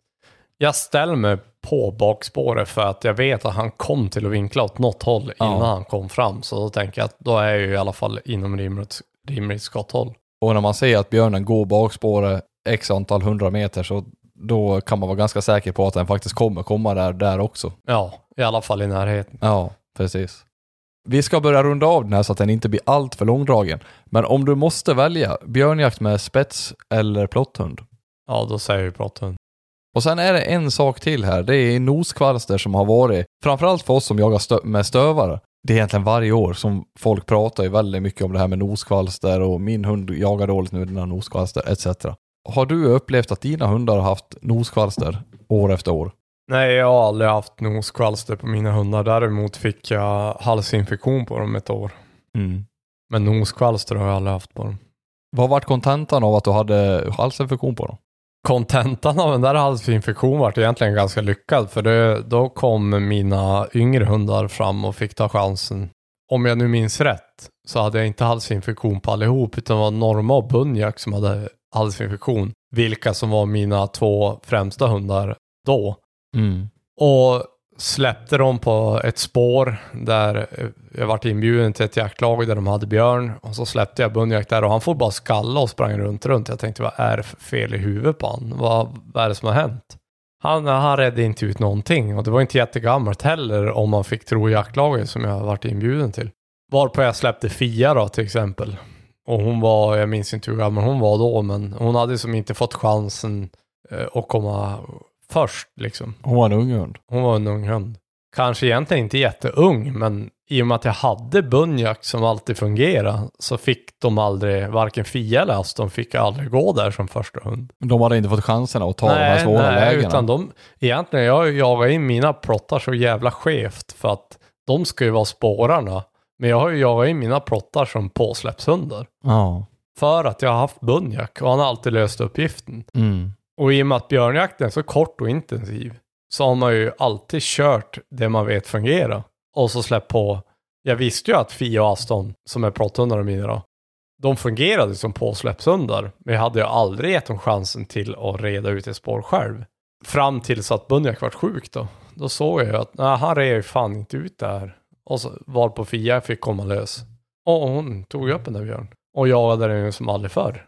Jag ställer mig på bakspåret för att jag vet att han kom till att vinkla åt något håll innan han kom fram. Så då tänker jag att då är jag ju i alla fall inom rimligt skotthåll. Och när man ser att björnen går bakspåret x antal 100 meter, så då kan man vara ganska säker på att den faktiskt kommer komma där också. Ja, i alla fall i närheten. Ja, precis. Vi ska börja runda av den här så att den inte blir allt för långdragen. Men om du måste välja björnjakt med spets eller plotthund? Ja, då säger vi plotthund. Och sen är det en sak till här. Det är noskvalster som har varit, framförallt för oss som jagar med stövare. Det är egentligen varje år som folk pratar ju väldigt mycket om det här med noskvalster, och min hund jagar dåligt nu, den har noskvalster etc. Har du upplevt att dina hundar har haft noskvalster år efter år? Nej, jag har aldrig haft noskvalster på mina hundar. Däremot fick jag halsinfektion på dem ett år. Mm. Men noskvalster har jag aldrig haft på dem. Vad var kontentan av att du hade halsinfektion på dem? Kontentan av den där halsinfektionen var egentligen ganska lyckad. För då kom mina yngre hundar fram och fick ta chansen. Om jag nu minns rätt så hade jag inte halsinfektion på allihop, utan det var Norma och Bunjak som hade halsinfektion. Vilka som var mina 2 främsta hundar då. Mm. Och släppte dem på ett spår där jag varit inbjuden till ett jaktlag där de hade björn. Och så släppte jag Bunjak där och han får bara skalla och sprang runt. Jag tänkte, vad är det för fel i huvudet på han? Vad är det som har hänt? Han redde inte ut någonting, och det var inte jättegammalt heller om man fick tro jaktlaget som jag varit inbjuden till. Varpå jag släppte Fia då till exempel. Och hon var, jag minns inte hur gammal hon var då, men hon hade som inte fått chansen att komma först liksom. Hon var en ung hund. Hon var en ung hund. Kanske egentligen inte jätteung, men i och med att jag hade Bunjak som alltid fungerade, så fick de aldrig, varken Fia eller Aston fick aldrig gå där som första hund. De hade inte fått chansen att ta de här svåra lägena. Utan egentligen, jag jagar in mina plottar så jävla skevt för att de ska ju vara spårarna. Men jag har ju jagat in mina plottar som påsläppshundar. Ja. För att jag har haft Bunjak och han har alltid löst uppgiften. Mm. Och i och med att björnjakten är så kort och intensiv så har man ju alltid kört det man vet fungerar. Och så släpp på. Jag visste ju att Fia och Aston, som är plotthundar mina då, de fungerade som påsläppshundar. Men jag hade ju aldrig gett dem chansen till att reda ut ett spår själv. Fram tills att Bunjak var sjuk då. Då såg jag ju att han red ju fan inte ut där. Och så var på Fia fick komma lös. Och hon tog upp den där björn. Och jagade den ju som aldrig förr.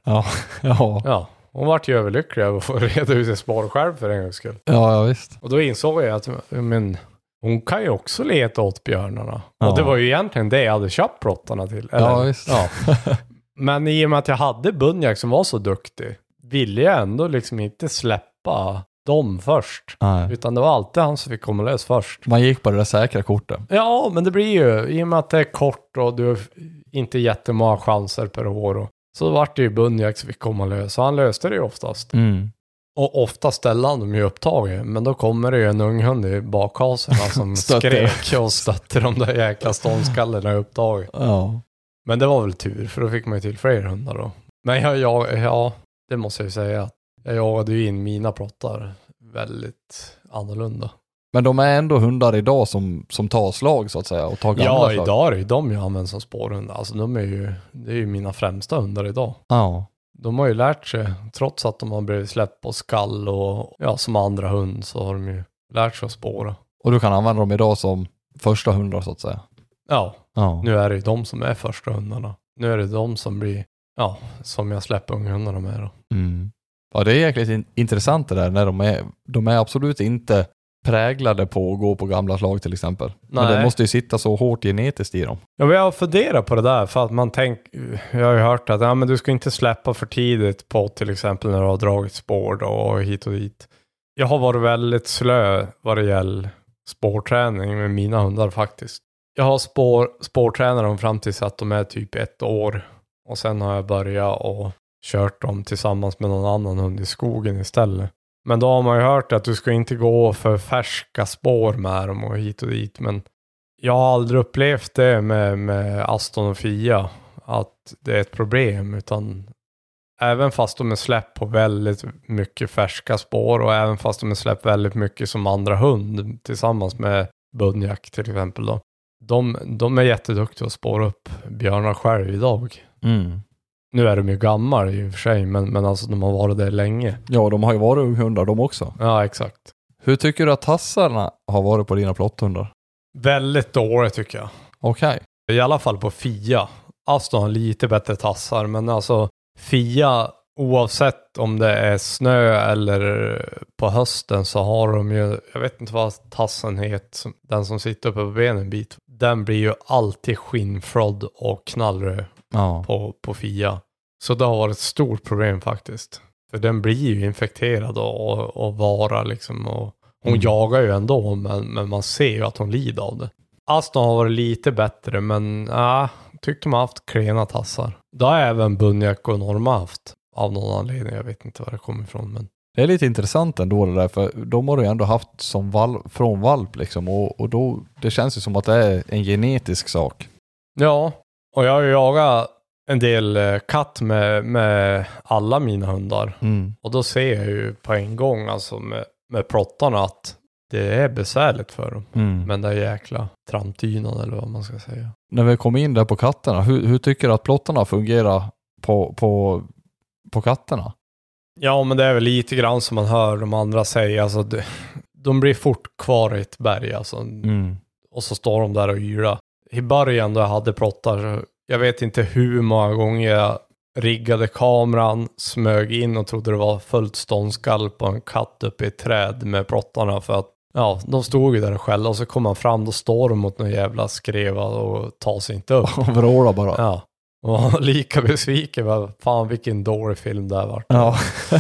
Ja. Hon var ju överlycklig över att få reda ut ett spår själv för en gångs skull. Ja, visst. Och då insåg jag att hon kan ju också leta åt björnarna. Ja. Och det var ju egentligen det jag hade köpt plottarna till. Eller? Ja, visst. Ja. Men i och med att jag hade Bunjak som var så duktig, ville jag ändå liksom inte släppa dem först. Nej. Utan det var alltid han som fick komma lös först. Man gick på det där säkra kortet. Ja, men det blir ju, i och med att det är kort och du har inte jättemånga chanser per år. Och, så vart det ju Bunjak som fick komma lös. Så han löste det ju oftast. Mm. Och ofta ställde han dem ju upptaget. Men då kommer det ju en ung hund i bakhaserna som skrek och stötte de där jäkla ståndskallarna i upptaget. Ja. Men det var väl tur, för då fick man ju till fler hundar då. Men det måste jag ju säga. Jag jagade ju in mina plottar väldigt annorlunda. Men de är ändå hundar idag som tar slag så att säga och tar gamla slag. Ja, idag är det de jag använder som spårhundar. Alltså det är ju mina främsta hundar idag. Ja. De har ju lärt sig, trots att de har blivit släppt på skall och som andra hund, så har de ju lärt sig att spåra. Och du kan använda dem idag som första hundar så att säga. Ja. Nu är det ju de som är första hundarna. Nu är det de som blir, som jag släpper unghundarna med då. Mm. Ja, det är jäkligt intressant det där när de är absolut inte präglade på att gå på gamla slag till exempel. Nej. Men det måste ju sitta så hårt genetiskt i dem. Ja, men jag funderar på det där för att jag har ju hört att men du ska inte släppa för tidigt på till exempel när du har dragit spår och hit och dit. Jag har varit väldigt slö vad det gäller spårträning med mina hundar faktiskt. Jag har spårtränat dem fram tills att de är typ 1 år och sen har jag börjat och kört dem tillsammans med någon annan hund i skogen istället. Men då har man ju hört att du ska inte gå för färska spår med dem och hit och dit. Men jag har aldrig upplevt det med Aston och Fia, att det är ett problem. Utan även fast de är släppt på väldigt mycket färska spår och även fast de är släppt väldigt mycket som andra hund tillsammans med Bunjak till exempel då. De är jätteduktiga att spåra upp björnar själv idag. Nu är de ju gamla i och för sig, men alltså de har varit där länge. Ja, de har ju varit unghundar de också. Ja, exakt. Hur tycker du att tassarna har varit på dina plotthundar? Väldigt dåligt tycker jag. Okej. I alla fall på Fia. Aston har lite bättre tassar, men alltså Fia, oavsett om det är snö eller på hösten så har de ju, jag vet inte vad tassen heter, den som sitter uppe på benen en bit. Den blir ju alltid skinnfrodd och knallröd på Fia. Så det har varit ett stort problem faktiskt. För den blir ju infekterad och vara liksom. Och hon jagar ju ändå, men man ser ju att hon lider av det. Aston har varit lite bättre, men tyckte man haft klena tassar. Det har även Bunjak och Norma haft. Av någon anledning, jag vet inte var det kommer ifrån. Men det är lite intressant ändå det där, för de har ju ändå haft som från valp liksom. Och då, det känns ju som att det är en genetisk sak. Ja, och jag har ju jagat en del katt med alla mina hundar. Och då ser jag ju på en gång alltså med plottarna att det är besvärligt för dem. Men det är jäkla tramtynan eller vad man ska säga. När vi kommer in där på katterna, hur tycker du att plottarna fungerar på katterna? Ja, men det är väl lite grann som man hör de andra säga. Alltså, de blir fort kvar i ett berg. Alltså, och så står de där och yrar. I början då jag hade plottar, jag vet inte hur många gånger jag riggade kameran, smög in och trodde det var fullt ståndskall på en katt uppe i ett träd med plottarna för att de stod ju där själva och så kom man fram, då står de mot någon jävla skreva och tar sig inte upp. Och vrålar bara. Ja. Och lika besviken, fan vilken dålig film det har varit. Ja.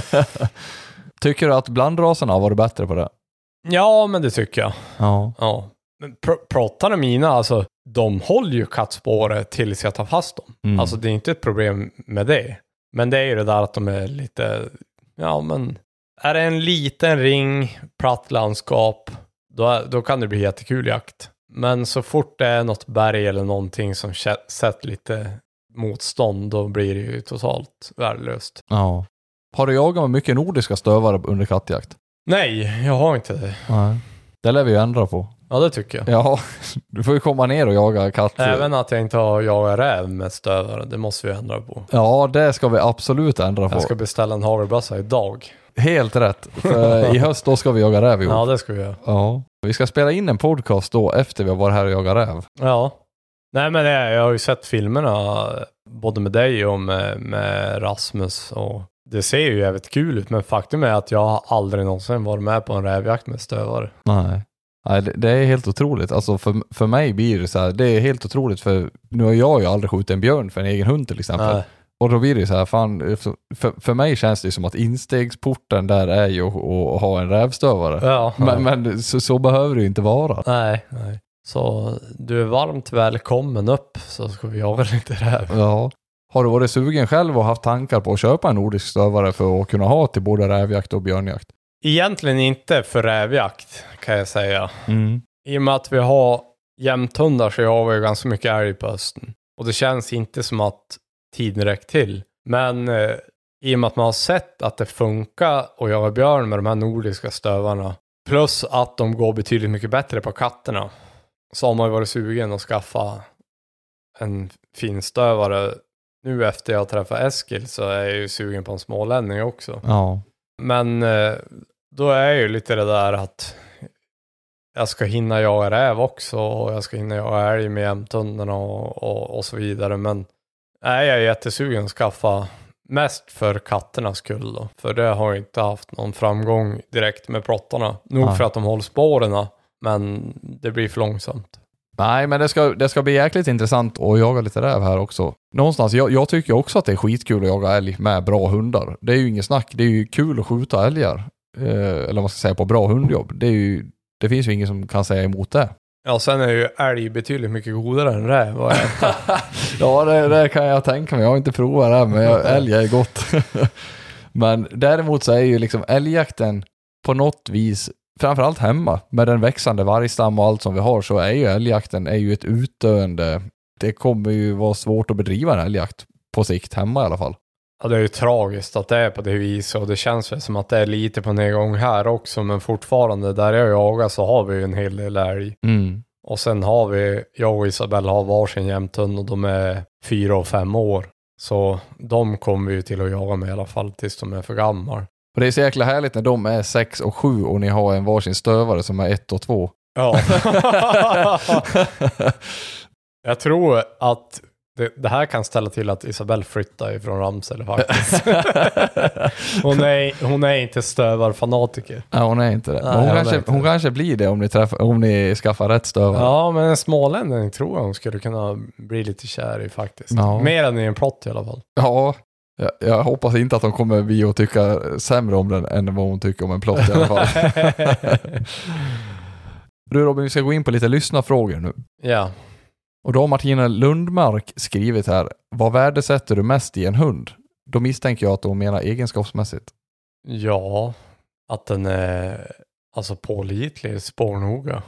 Tycker du att blandraserna har varit bättre på det? Ja, men det tycker jag. Ja. Men plottarna mina, alltså de håller ju kattspåret tills jag tar fast dem. Alltså det är inte ett problem med det. Men det är ju det där att de är lite, men är det en liten ring, platt landskap, då kan det bli jättekul jakt. Men så fort det är något berg eller någonting som sätter lite motstånd, då blir det ju totalt värdelöst. Ja. Har du jagat med mycket nordiska stövare under kattjakt? Nej, jag har inte det. Nej. Det lär vi ju ändra på. Ja, det tycker jag. Ja, du får ju komma ner och jaga katt. Även att jag inte har jagat räv med stövare, det måste vi ändra på. Ja, det ska vi absolut ändra på. Jag ska beställa en hagelbössa idag. Helt rätt. För i höst då ska vi jaga räv ihop. Ja, det ska vi göra. Ja. Vi ska spela in en podcast då efter vi har varit här och jagat räv. Ja. Nej, men jag har ju sett filmerna både med dig och med Rasmus och det ser ju jävligt kul ut, men faktum är att jag har aldrig någonsin varit med på en rävjakt med stövare. Nej, det är helt otroligt. Alltså för mig blir det så här, det är helt otroligt, för nu har jag ju aldrig skjutit en björn för en egen hund till exempel. Nej. Och då blir det så här, fan, för mig känns det som att instegsporten där är ju att ha en rävstövare. Ja. Men så behöver det ju inte vara. Nej. Så du är varmt välkommen upp, så ska vi jaga lite räv. Ja. Har du varit sugen själv och haft tankar på att köpa en nordisk stövare för att kunna ha till både rävjakt och björnjakt? Egentligen inte för rävjakt, kan jag säga. I och med att vi har jämthundar så har vi ganska mycket älg på hösten. Och det känns inte som att tiden räcker till. Men i och med att man har sett att det funkar att jaga björn med de här nordiska stövarna, plus att de går betydligt mycket bättre på katterna, så har man ju varit sugen att skaffa en fin stövare. Nu efter jag träffade Eskil så är jag ju sugen på en smålänning också. Ja. Men då är ju lite det där att jag ska hinna jaga räv också och jag ska hinna jaga älg med jämthundarna och så vidare. Men jag är jättesugen att skaffa mest för katternas skull då. För det har inte haft någon framgång direkt med plottarna. Nog för att de håller spåren, men det blir för långsamt. Nej, men det ska bli jäkligt intressant att jaga lite räv här också. Någonstans, jag tycker också att det är skitkul att jaga älg med bra hundar. Det är ju inget snack, det är ju kul att skjuta älgar. Eller vad man ska säga, på bra hundjobb. Det finns ju ingen som kan säga emot det. Ja, sen är ju älg betydligt mycket godare än räv. Ja, det kan jag tänka mig. Jag har inte provat det, men älg är gott. Men däremot så är ju liksom älgjakten på något vis, framförallt hemma, med den växande vargstam och allt som vi har, så är ju älgjakten ett utdöende. Det kommer ju vara svårt att bedriva en älgjakt på sikt hemma i alla fall. Ja, det är ju tragiskt att det är på det viset och det känns väl som att det är lite på nedgång här också, men fortfarande där jag jagar så har vi ju en hel del älg. Och sen har vi, jag och Isabelle har varsin jämthund och de är 4 och 5 år. Så de kommer vi ju till att jaga med i alla fall tills de är för gammal. Och det är så jäkla härligt när de är 6 och 7 och ni har en varsin stövare som är 1 och 2. Ja. Jag tror att det här kan ställa till att Isabelle flyttar ifrån Ramsele faktiskt. hon är inte stövarfanatiker. Ja, hon är inte det. Nej, hon kanske blir det om ni skaffar rätt stövare. Ja, men en smålänning tror jag hon skulle kunna bli lite kär i faktiskt. Ja. Mer än i en plott i alla fall. Ja, jag hoppas inte att hon kommer bli och tycka sämre om den än vad hon tycker om en plott i alla fall. Du Robin, vi ska gå in på lite lyssnarfrågor nu. Ja. Och då har Martina Lundmark skrivit här: vad värdesätter du mest i en hund? Då misstänker jag att hon menar egenskapsmässigt. Ja, att den är alltså pålitlig, spårnoga.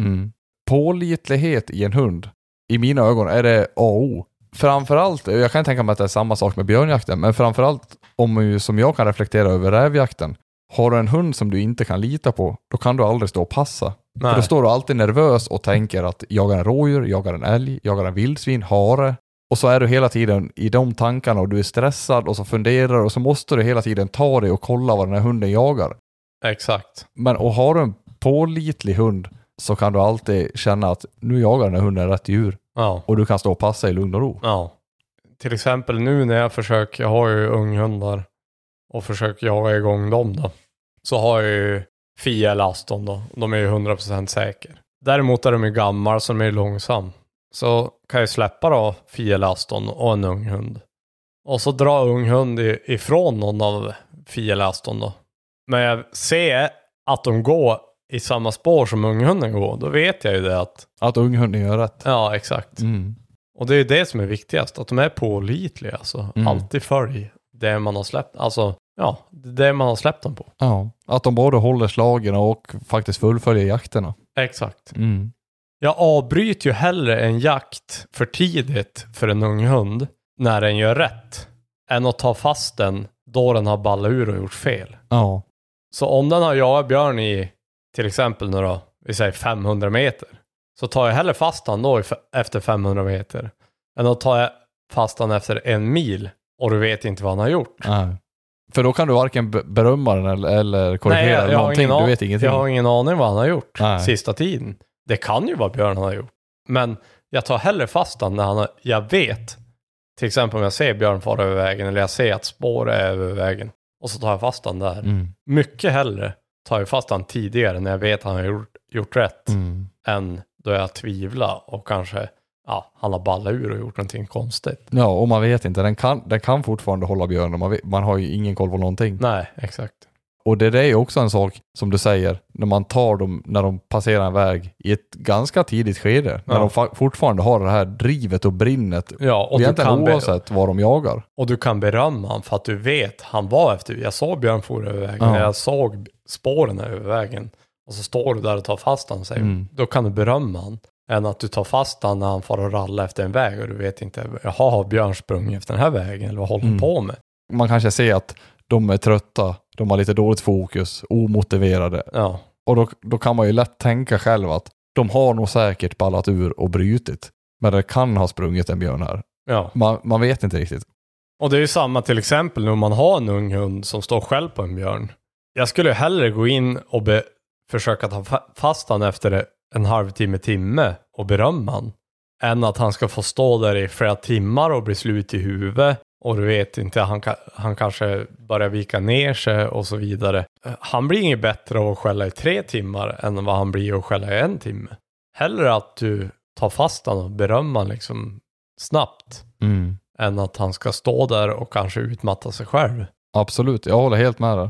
Pålitlighet i en hund, i mina ögon är det A och O. Framförallt, jag kan tänka mig att det är samma sak med björnjakten, men framförallt om som jag kan reflektera över rävjakten. Har du en hund som du inte kan lita på, då kan du aldrig stå och passa. Nej. För då står du alltid nervös och tänker att jagar en rådjur, jagar en älg, jagar en vildsvin, hare. Och så är du hela tiden i de tankarna och du är stressad och så funderar och så måste du hela tiden ta dig och kolla vad den här hunden jagar. Exakt. Men och har du en pålitlig hund så kan du alltid känna att nu jagar den här hunden rätt djur. Ja. Och du kan stå och passa i lugn och ro. Ja. Till exempel nu när jag har ju unghundar och försöker jaga igång dem då. Så har jag ju Fia eller Aston då. De är ju 100% säker. Däremot är de ju gammal så de är långsam. Så kan jag släppa då Fia eller Aston och en ung hund. Och så dra ung hund ifrån någon av Fia eller Aston då. Men jag ser att de går i samma spår som unghunden går. Då vet jag ju det att unghunden gör rätt. Ja, exakt. Och det är ju det som är viktigast. Att de är pålitliga. Alltså. Alltid följ det man har släppt. Alltså, ja, det man har släppt dem på. Ja, att de både håller slagen och faktiskt fullföljer jakterna. Exakt. Jag avbryter ju hellre en jakt för tidigt för en ung hund när den gör rätt än att ta fast den då den har ballat ur och gjort fel. Ja. Så om den har jagat björn i till exempel nu då, vi säger 500 meter, så tar jag hellre fast den då efter 500 meter än att ta fast den efter 1 mil och du vet inte vad han har gjort. Nej. För då kan du varken berömma den eller korrigera. Nej, någonting. Du vet ingenting. Jag har ingen aning vad han har gjort sista tiden. Det kan ju vara björn han har gjort. Men jag tar hellre fast den när jag vet. Till exempel om jag ser björn fara över vägen eller jag ser att spår är över vägen. Och så tar jag fast den där. Mycket hellre tar jag fast den tidigare när jag vet att han har gjort rätt. Än då jag tvivlar och kanske han har ballat ur och gjort någonting konstigt. Ja, och man vet inte. Den kan fortfarande hålla björn. Man har ju ingen koll på någonting. Nej, exakt. Och det är ju också en sak som du säger, när man tar dem, när de passerar en väg i ett ganska tidigt skede, när de fortfarande har det här drivet och brinnet, och egentligen oavsett vad de jagar. Och du kan berömma han för att du vet, han var efter, jag såg björn for över vägen, jag såg spåren över vägen, och så står du där och tar fast han, säger då kan du berömma han, än att du tar fast han när han får och ralla efter en väg och du vet inte, har björn sprungit efter den här vägen, eller vad håller han på med? Man kanske ser att de är trötta, de har lite dåligt fokus, omotiverade. Ja. Och då kan man ju lätt tänka själv att de har nog säkert ballat ur och brytit. Men det kan ha sprungit en björn här. Ja. Man vet inte riktigt. Och det är ju samma till exempel när man har en ung hund som står själv på en björn. Jag skulle hellre gå in och försöka ta fast han efter en timme och berömma han. Än att han ska få stå där i flera timmar och bli slut i huvudet. Och du vet inte, han kanske börjar vika ner sig och så vidare. Han blir inget bättre av att skälla i 3 timmar än vad han blir att skälla i 1 timme. Hellre att du tar fast han och berömmer liksom snabbt. Än att han ska stå där och kanske utmatta sig själv. Absolut, jag håller helt med dig.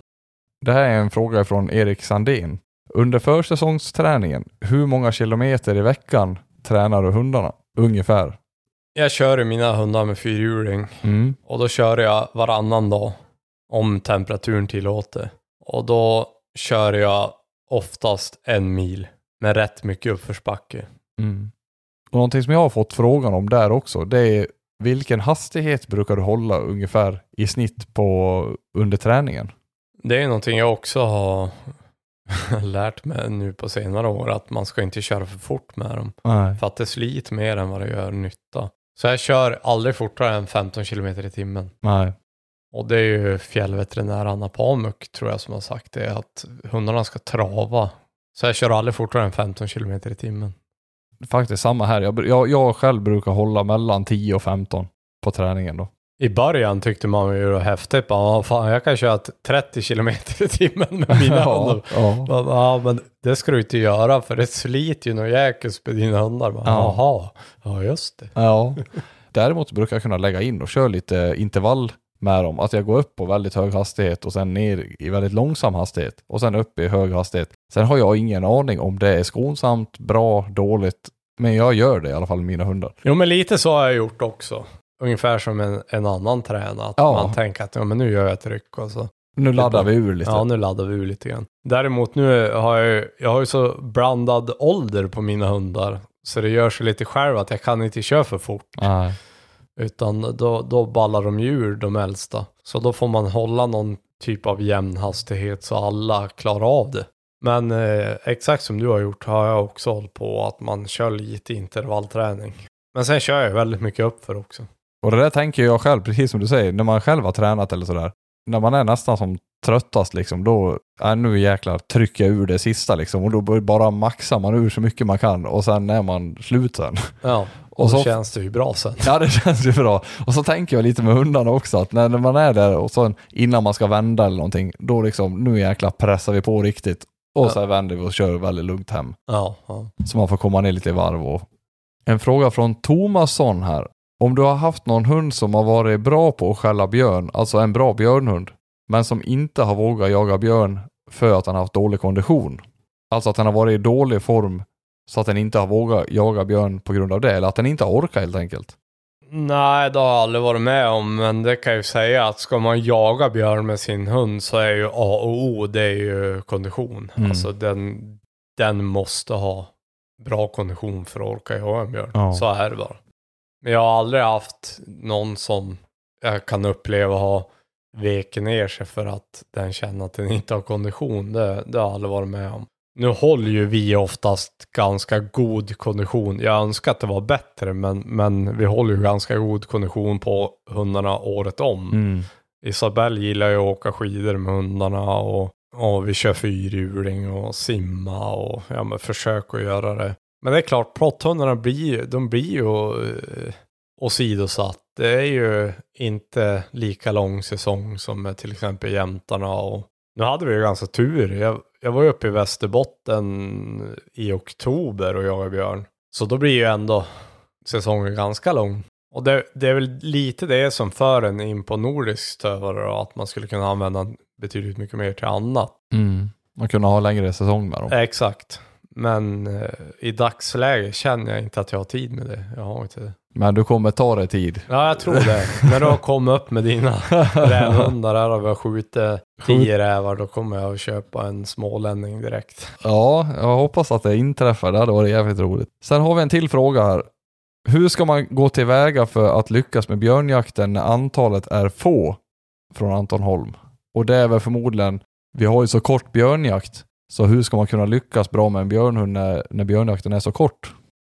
Det här är en fråga från Erik Sandén. Under försäsongsträningen, hur många kilometer i veckan tränar du hundarna? Ungefär. Jag kör mina hundar med 4-hjuling. Och då kör jag varannan dag om temperaturen tillåter. Och då kör jag oftast 1 mil med rätt mycket uppförsbacke. Och någonting som jag har fått frågan om där också, det är Vilken hastighet brukar du hålla ungefär i snitt på under träningen? Det är någonting jag också har lärt mig nu på senare år, att man ska inte köra för fort med dem. Nej. För att det sliter mer än vad det gör nytta. Så jag kör aldrig fortare än 15 km i timmen. Nej. Och det är ju fjällveterinär Anna Pamuk tror jag som har sagt det, att hundarna ska trava. Så jag kör aldrig fortare än 15 km i timmen. Faktiskt samma här. Jag själv brukar hålla mellan 10 och 15 på träningen då. I början tyckte man ju det var häftigt. Fan, jag kan köra 30 km i timmen med mina hundar. Ja, men det ska du inte göra för det sliter ju någon jäkels på dina hundar. Jaha, ja just det. Ja. Däremot brukar jag kunna lägga in och köra lite intervall med dem. Att jag går upp på väldigt hög hastighet och sen ner i väldigt långsam hastighet. Och sen upp i hög hastighet. Sen har jag ingen aning om det är skonsamt, bra, dåligt. Men jag gör det i alla fall med mina hundar. Jo, men lite så har jag gjort också. Ungefär som en annan tränare. Att man tänker att men nu gör jag ett ryck och så. Nu laddar vi ur lite. Ja, nu laddar vi ur lite grann. Däremot nu har jag har ju så blandad ålder på mina hundar. Så det gör sig lite själv att jag kan inte köra för fort. Nej. Utan då ballar de ur de äldsta. Så då får man hålla någon typ av jämn hastighet så alla klarar av det. Men exakt som du har gjort har jag också hållit på att man kör lite intervallträning. Men sen kör jag väldigt mycket upp för också. Och det där tänker jag själv, precis som du säger, när man själv har tränat eller sådär. När man är nästan som tröttast liksom, då nu jäklar trycker jag ur det sista liksom. Och då bara maxar man ur så mycket man kan och sen är man slut sen. Ja, och så känns det ju bra sen. Ja, det känns ju bra. Och så tänker jag lite med hundarna också, att när man är där och så innan man ska vända eller någonting, då liksom, nu jäklar pressar vi på riktigt. Och så vänder vi och kör väldigt lugnt hem. Ja. Så man får komma ner lite i varv. Och en fråga från Tomasson här. Om du har haft någon hund som har varit bra på att skälla björn, alltså en bra björnhund, men som inte har vågat jaga björn för att han har haft dålig kondition. Alltså att han har varit i dålig form så att han inte har vågat jaga björn på grund av det, eller att han inte orkar helt enkelt. Nej, det har jag aldrig varit med om, men det kan jag ju säga att ska man jaga björn med sin hund så är ju A och O, det är ju kondition. Alltså den måste ha bra kondition för att orka jaga en björn. Ja. Så är det bara. Men jag har aldrig haft någon som jag kan uppleva ha veket ner sig för att den känner att den inte har kondition. Det har jag aldrig varit med om. Nu håller ju vi oftast ganska god kondition. Jag önskar att det var bättre, men vi håller ju ganska god kondition på hundarna året om. Isabelle gillar ju att åka skidor med hundarna och vi kör fyrhjuling och simma och försöker att göra det. Men det är klart, plotthundarna blir ju åsidosatt. Det är ju inte lika lång säsong som med till exempel jämtarna. Och nu hade vi ju ganska tur. Jag var ju uppe i Västerbotten i oktober och jagade björn. Så då blir ju ändå säsongen ganska lång. Och det är väl lite det som för en in på nordisk stövare, att man skulle kunna använda betydligt mycket mer till annat. Man kunde ha längre säsong med dem. Exakt. Men i dagsläget känner jag inte att jag har tid med det. Jag har inte det. Men du kommer ta dig tid. Ja, jag tror det. När du har kommit upp med dina rävhundar där och vi har skjutit 10 rävar, då kommer jag att köpa en smålänning direkt. Ja, jag hoppas att det inträffar. Det hade varit jävligt roligt. Sen har vi en till fråga här. Hur ska man gå tillväga för att lyckas med björnjakten när antalet är få? Från Anton Holm. Och det är väl förmodligen, vi har ju så kort björnjakt. Så hur ska man kunna lyckas bra med en björnhund när björnjakten är så kort?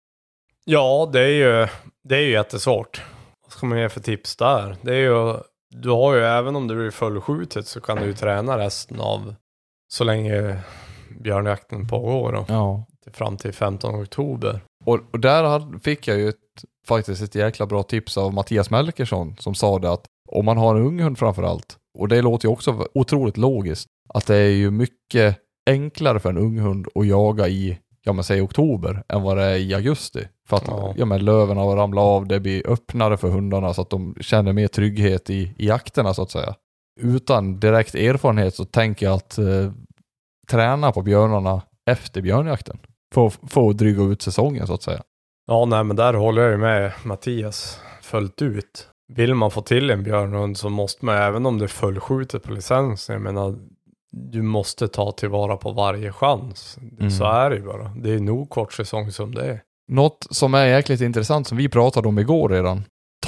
Ja, det är ju jättesvårt. Vad ska man ge för tips där? Det är ju, du har ju, även om du blir fullskjutet så kan du ju träna resten av så länge björnjakten pågår då. Ja. Fram till 15 oktober. Och där fick jag ju faktiskt ett jäkla bra tips av Mattias Melkersson som sa det att om man har en ung hund framförallt, och det låter ju också otroligt logiskt, att det är ju mycket enklare för en ung hund att jaga i, säg oktober, än vad det är i augusti. För att löven har ramlat av, det blir öppnare för hundarna så att de känner mer trygghet i jakterna så att säga. Utan direkt erfarenhet så tänker jag att träna på björnarna efter björnjakten. Få dryga ut säsongen så att säga. Ja, nej, men där håller jag ju med Mattias fullt ut. Vill man få till en björnhund så måste man, även om det är fullskjutet på licensen, jag menar, du måste ta tillvara på varje chans. Så är det ju bara. Det är nog kort säsong som det är. Något som är jäkligt intressant som vi pratade om igår redan.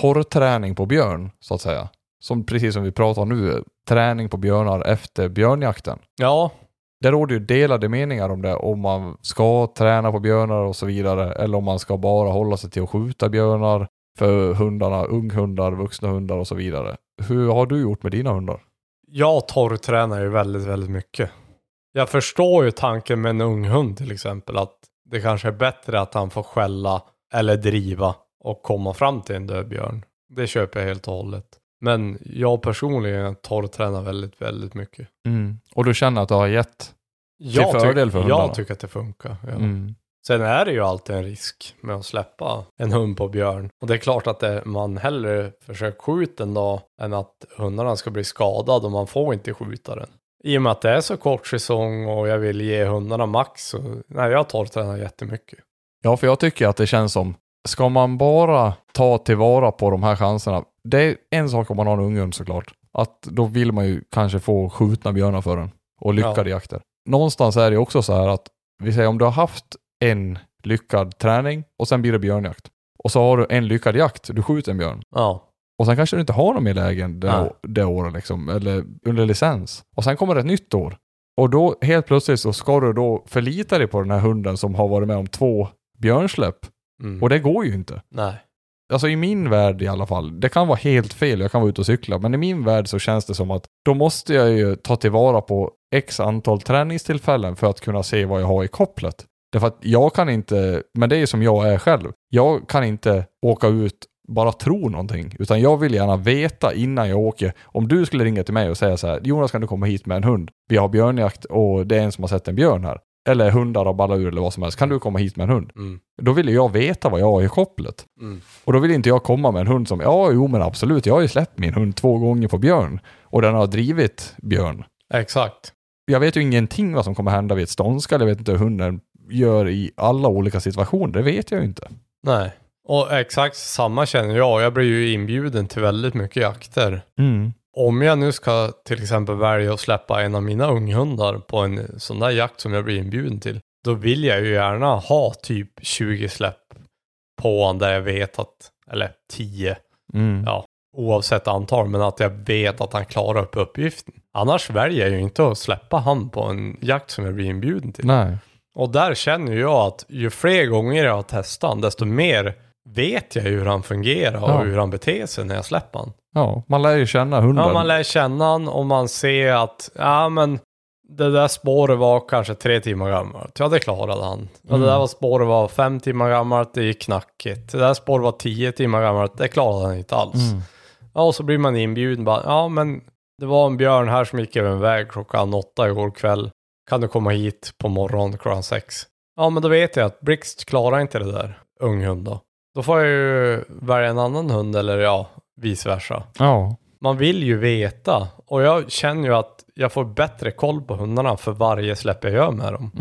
torrträning på björn, så att säga. Som precis som vi pratar nu, träning på björnar efter björnjakten. Ja. Det råder ju delade meningar om det, om man ska träna på björnar och så vidare, eller om man ska bara hålla sig till att skjuta björnar för hundarna, unghundar, vuxna hundar och så vidare. Hur har du gjort med dina hundar? Jag torrtränar ju väldigt, väldigt mycket. Jag förstår ju tanken med en ung hund till exempel, att det kanske är bättre att han får skälla eller driva och komma fram till en död björn. Det köper jag helt och hållet. Men jag personligen torrtränar väldigt, väldigt mycket. Och du känner att det har gett till fördel för hundarna? Jag tycker att det funkar. Ja. Sen är det ju alltid en risk med att släppa en hund på björn. Och det är klart att man hellre försöker skjuta den då än att hundarna ska bli skadade och man får inte skjuta den. I och med att det är så kort säsong och jag vill ge hundarna max, så jag torrtränar jättemycket. Ja, för jag tycker att det känns som, ska man bara ta tillvara på de här chanserna, det är en sak om man har en ung hund såklart, att då vill man ju kanske få skjutna björnar för den och lyckade jakter. Någonstans är det också så här att, vi säger om du har haft en lyckad träning och sen blir det björnjakt. Och så har du en lyckad jakt, du skjuter en björn. Ja. Och sen kanske du inte har någon mer lägen det året liksom, eller under licens. Och sen kommer det ett nytt år. Och då helt plötsligt så ska du då förlita dig på den här hunden som har varit med om 2 björnsläpp. Och det går ju inte. Nej. Alltså i min värld i alla fall, det kan vara helt fel, jag kan vara ute och cykla, men i min värld så känns det som att då måste jag ju ta tillvara på x antal träningstillfällen för att kunna se vad jag har i kopplet. Därför att jag kan inte, men det är som jag är själv, jag kan inte åka ut bara tro någonting, utan jag vill gärna veta innan jag åker. Om du skulle ringa till mig och säga så här: Jonas, kan du komma hit med en hund? Vi har björnjakt och det är en som har sett en björn här. Eller hundar har ballat ur eller vad som helst. Kan du komma hit med en hund? Då vill jag veta vad jag har i kopplet. Och då vill inte jag komma med en hund som, men absolut, jag har ju släppt min hund 2 gånger på björn. Och den har drivit björn. Exakt. Jag vet ju ingenting vad som kommer hända vid ett ståndskall. Jag vet inte hur hunden gör i alla olika situationer. Det vet jag ju inte. Nej. Och exakt samma känner jag. Jag blir ju inbjuden till väldigt mycket jakter. Om jag nu ska till exempel välja att släppa en av mina unghundar på en sån där jakt som jag blir inbjuden till, då vill jag ju gärna ha typ 20 släpp på han där jag vet att, eller 10, oavsett antal, men att jag vet att han klarar upp uppgiften. Annars väljer jag ju inte att släppa han på en jakt som jag blir inbjuden till. Nej. Och där känner jag att ju fler gånger jag har testat han, desto mer vet jag hur han fungerar och hur han beter sig när jag släpper han. Ja, man lär ju känna hunden. Ja, man lär känna han och man ser att men det där spåret var kanske 3 timmar gammalt. Ja, det klarade han. Och det där spåret var 5 timmar gammalt, det gick knackigt. Det där spåret var 10 timmar gammalt, det klarade han inte alls. Ja, och så blir man inbjuden bara, men det var en björn här som gick över en väg klockan 8 igår kväll. Kan du komma hit på morgon klockan 6? Ja, men då vet jag att Blixt klarar inte det där, ung hund då. Då får jag ju välja en annan hund eller vice versa. Ja. Man vill ju veta. Och jag känner ju att jag får bättre koll på hundarna för varje släpp jag gör med dem.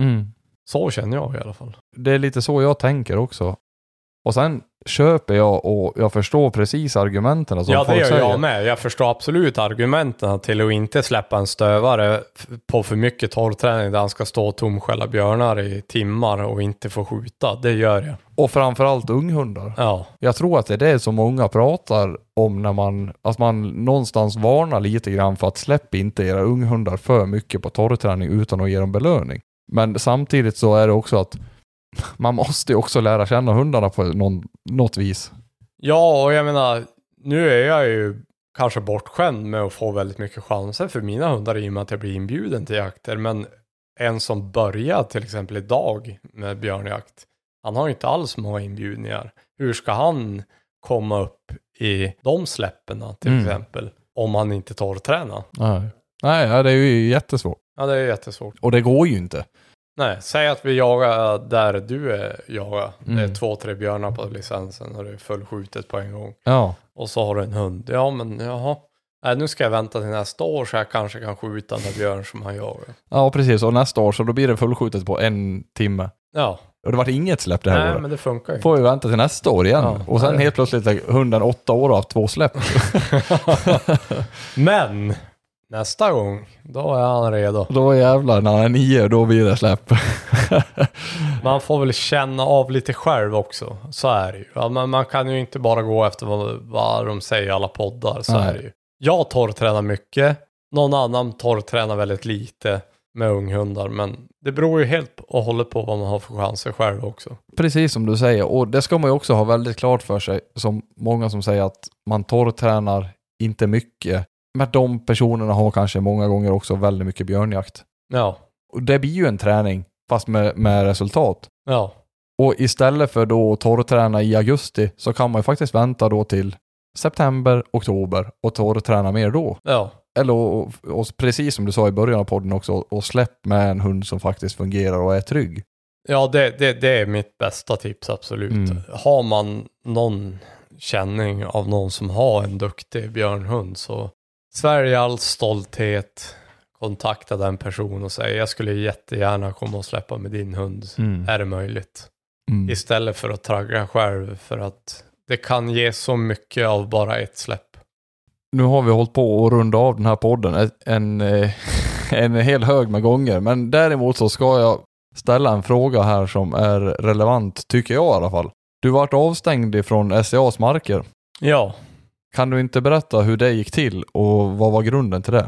Så känner jag i alla fall. Det är lite så jag tänker också. Och sen köper jag och jag förstår precis argumenten som folk säger. Ja, det gör jag med. Jag förstår absolut argumenten till att inte släppa en stövare på för mycket torrträning där han ska stå och tomskälla björnar i timmar och inte få skjuta. Det gör jag. Och framförallt unghundar. Ja. Jag tror att det är det som många pratar om när man någonstans varnar lite grann för att släpp inte era unghundar för mycket på torrträning utan att ge dem belöning. Men samtidigt så är det också att man måste ju också lära känna hundarna på något vis. Ja, och jag menar, nu är jag ju kanske bortskämd med att få väldigt mycket chanser för mina hundar i och med att jag blir inbjuden till jakter. Men en som börjar till exempel idag med björnjakt, han har ju inte alls många inbjudningar. Hur ska han komma upp i de släpperna till exempel om han inte torrtränar? Nej, det är ju jättesvårt. Ja, det är jättesvårt. Och det går ju inte. Nej, säg att vi jagar där du är jagar. Det är 2-3 björnar på licensen och det är fullskjutet på en gång. Ja. Och så har du en hund. Ja, men jaha. Nej, nu ska jag vänta till nästa år så jag kanske kan skjuta den björn som han jagar. Ja, precis. Och nästa år så då blir det fullskjutet på 1 timme. Ja. Och det var inget släpp det här året. Nej, men det funkar ju. Får vi vänta till nästa år igen. Ja, och sen helt plötsligt är hunden 8 år och har haft 2 släpp. Men Nästa gång, då är han redo. Då jävlar, när han är 9, då blir det släpp. Man får väl känna av lite själv också. Så är det ju. Ja, man kan ju inte bara gå efter vad de säger i alla poddar. Så är det ju. Jag torrtränar mycket. Någon annan torrtränar väldigt lite med unghundar. Men det beror ju helt och hållet på vad man har för chanser själv också. Precis som du säger. Och det ska man ju också ha väldigt klart för sig. Som många som säger att man torrtränar inte mycket. Men de personerna har kanske många gånger också väldigt mycket björnjakt. Ja. Och det blir ju en träning fast med resultat. Ja. Och istället för då att torrträna i augusti så kan man ju faktiskt vänta då till september, oktober och torrträna mer då. Ja. Eller och precis som du sa i början av podden också, och släpp med en hund som faktiskt fungerar och är trygg. Ja, det är mitt bästa tips, absolut. Har man någon känning av någon som har en duktig björnhund, så Sverige all stolthet, kontakta den personen och säga jag skulle jättegärna komma och släppa med din hund. Är det möjligt? Istället för att tragga själv, för att det kan ge så mycket av bara ett släpp. Nu har vi hållit på att runda av den här podden en hel hög med gånger, men däremot så ska jag ställa en fråga här som är relevant, tycker jag i alla fall. Du vart avstängd ifrån SCA:s marker. Ja. Kan du inte berätta hur det gick till och vad var grunden till det?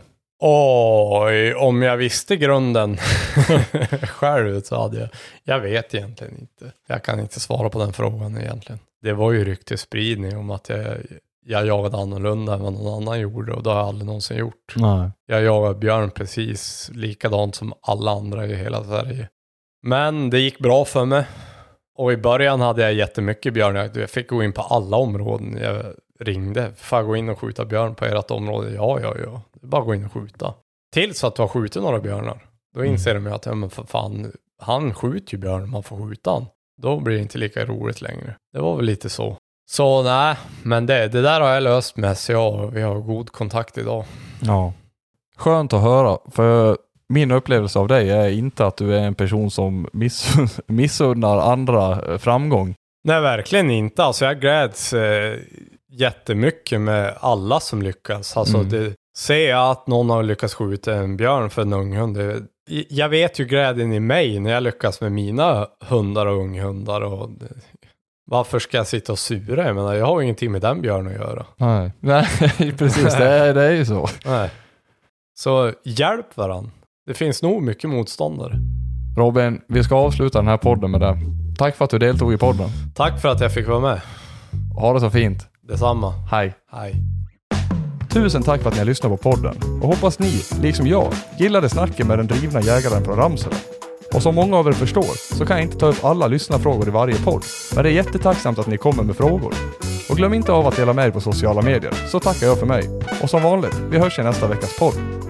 Oj, om jag visste grunden själv så hade jag vet egentligen inte. Jag kan inte svara på den frågan egentligen. Det var ju ryktesspridning om att jag jagade annorlunda än vad någon annan gjorde, och det har jag aldrig någonsin gjort. Nej. Jag jagade björn precis likadant som alla andra i hela Sverige. Men det gick bra för mig. Och i början hade jag jättemycket björnjakt. Jag fick gå in på alla områden. Jag ringde. Får jag gå in och skjuta björn på ert område? Ja. Det är bara att gå in och skjuta. Tills att du har skjutit några björnar. Då inser de ju att men för fan, han skjuter ju björn, man får skjuta han. Då blir det inte lika roligt längre. Det var väl lite så. Så nej, men det där har jag löst med SCA. Vi har god kontakt idag. Ja. Skönt att höra, för min upplevelse av dig är inte att du är en person som missunnar andra framgång. Nej, verkligen inte. Alltså jag gläds jättemycket med alla som lyckas. Alltså ser jag att någon har lyckats skjuta en björn för en ung hund. Jag vet ju glädjen i mig när jag lyckas med mina hundar och unghundar. Och varför ska jag sitta och sura? Jag menar, jag har ju ingenting med den björn att göra. Nej precis. Det är ju så. Nej. Så hjälp varann. Det finns nog mycket motståndare. Robin, vi ska avsluta den här podden med det. Tack för att du deltog i podden. Tack för att jag fick vara med. Ha det så fint. Detsamma. Hej. Hej. Tusen tack för att ni har lyssnat på podden. Och hoppas ni, liksom jag, gillade snacket med den drivna jägaren från Ramsele. Och som många av er förstår så kan jag inte ta upp alla lyssnarfrågor i varje podd. Men det är jättetacksamt att ni kommer med frågor. Och glöm inte av att dela med er på sociala medier, så tackar jag för mig. Och som vanligt, vi hörs i nästa veckas podd.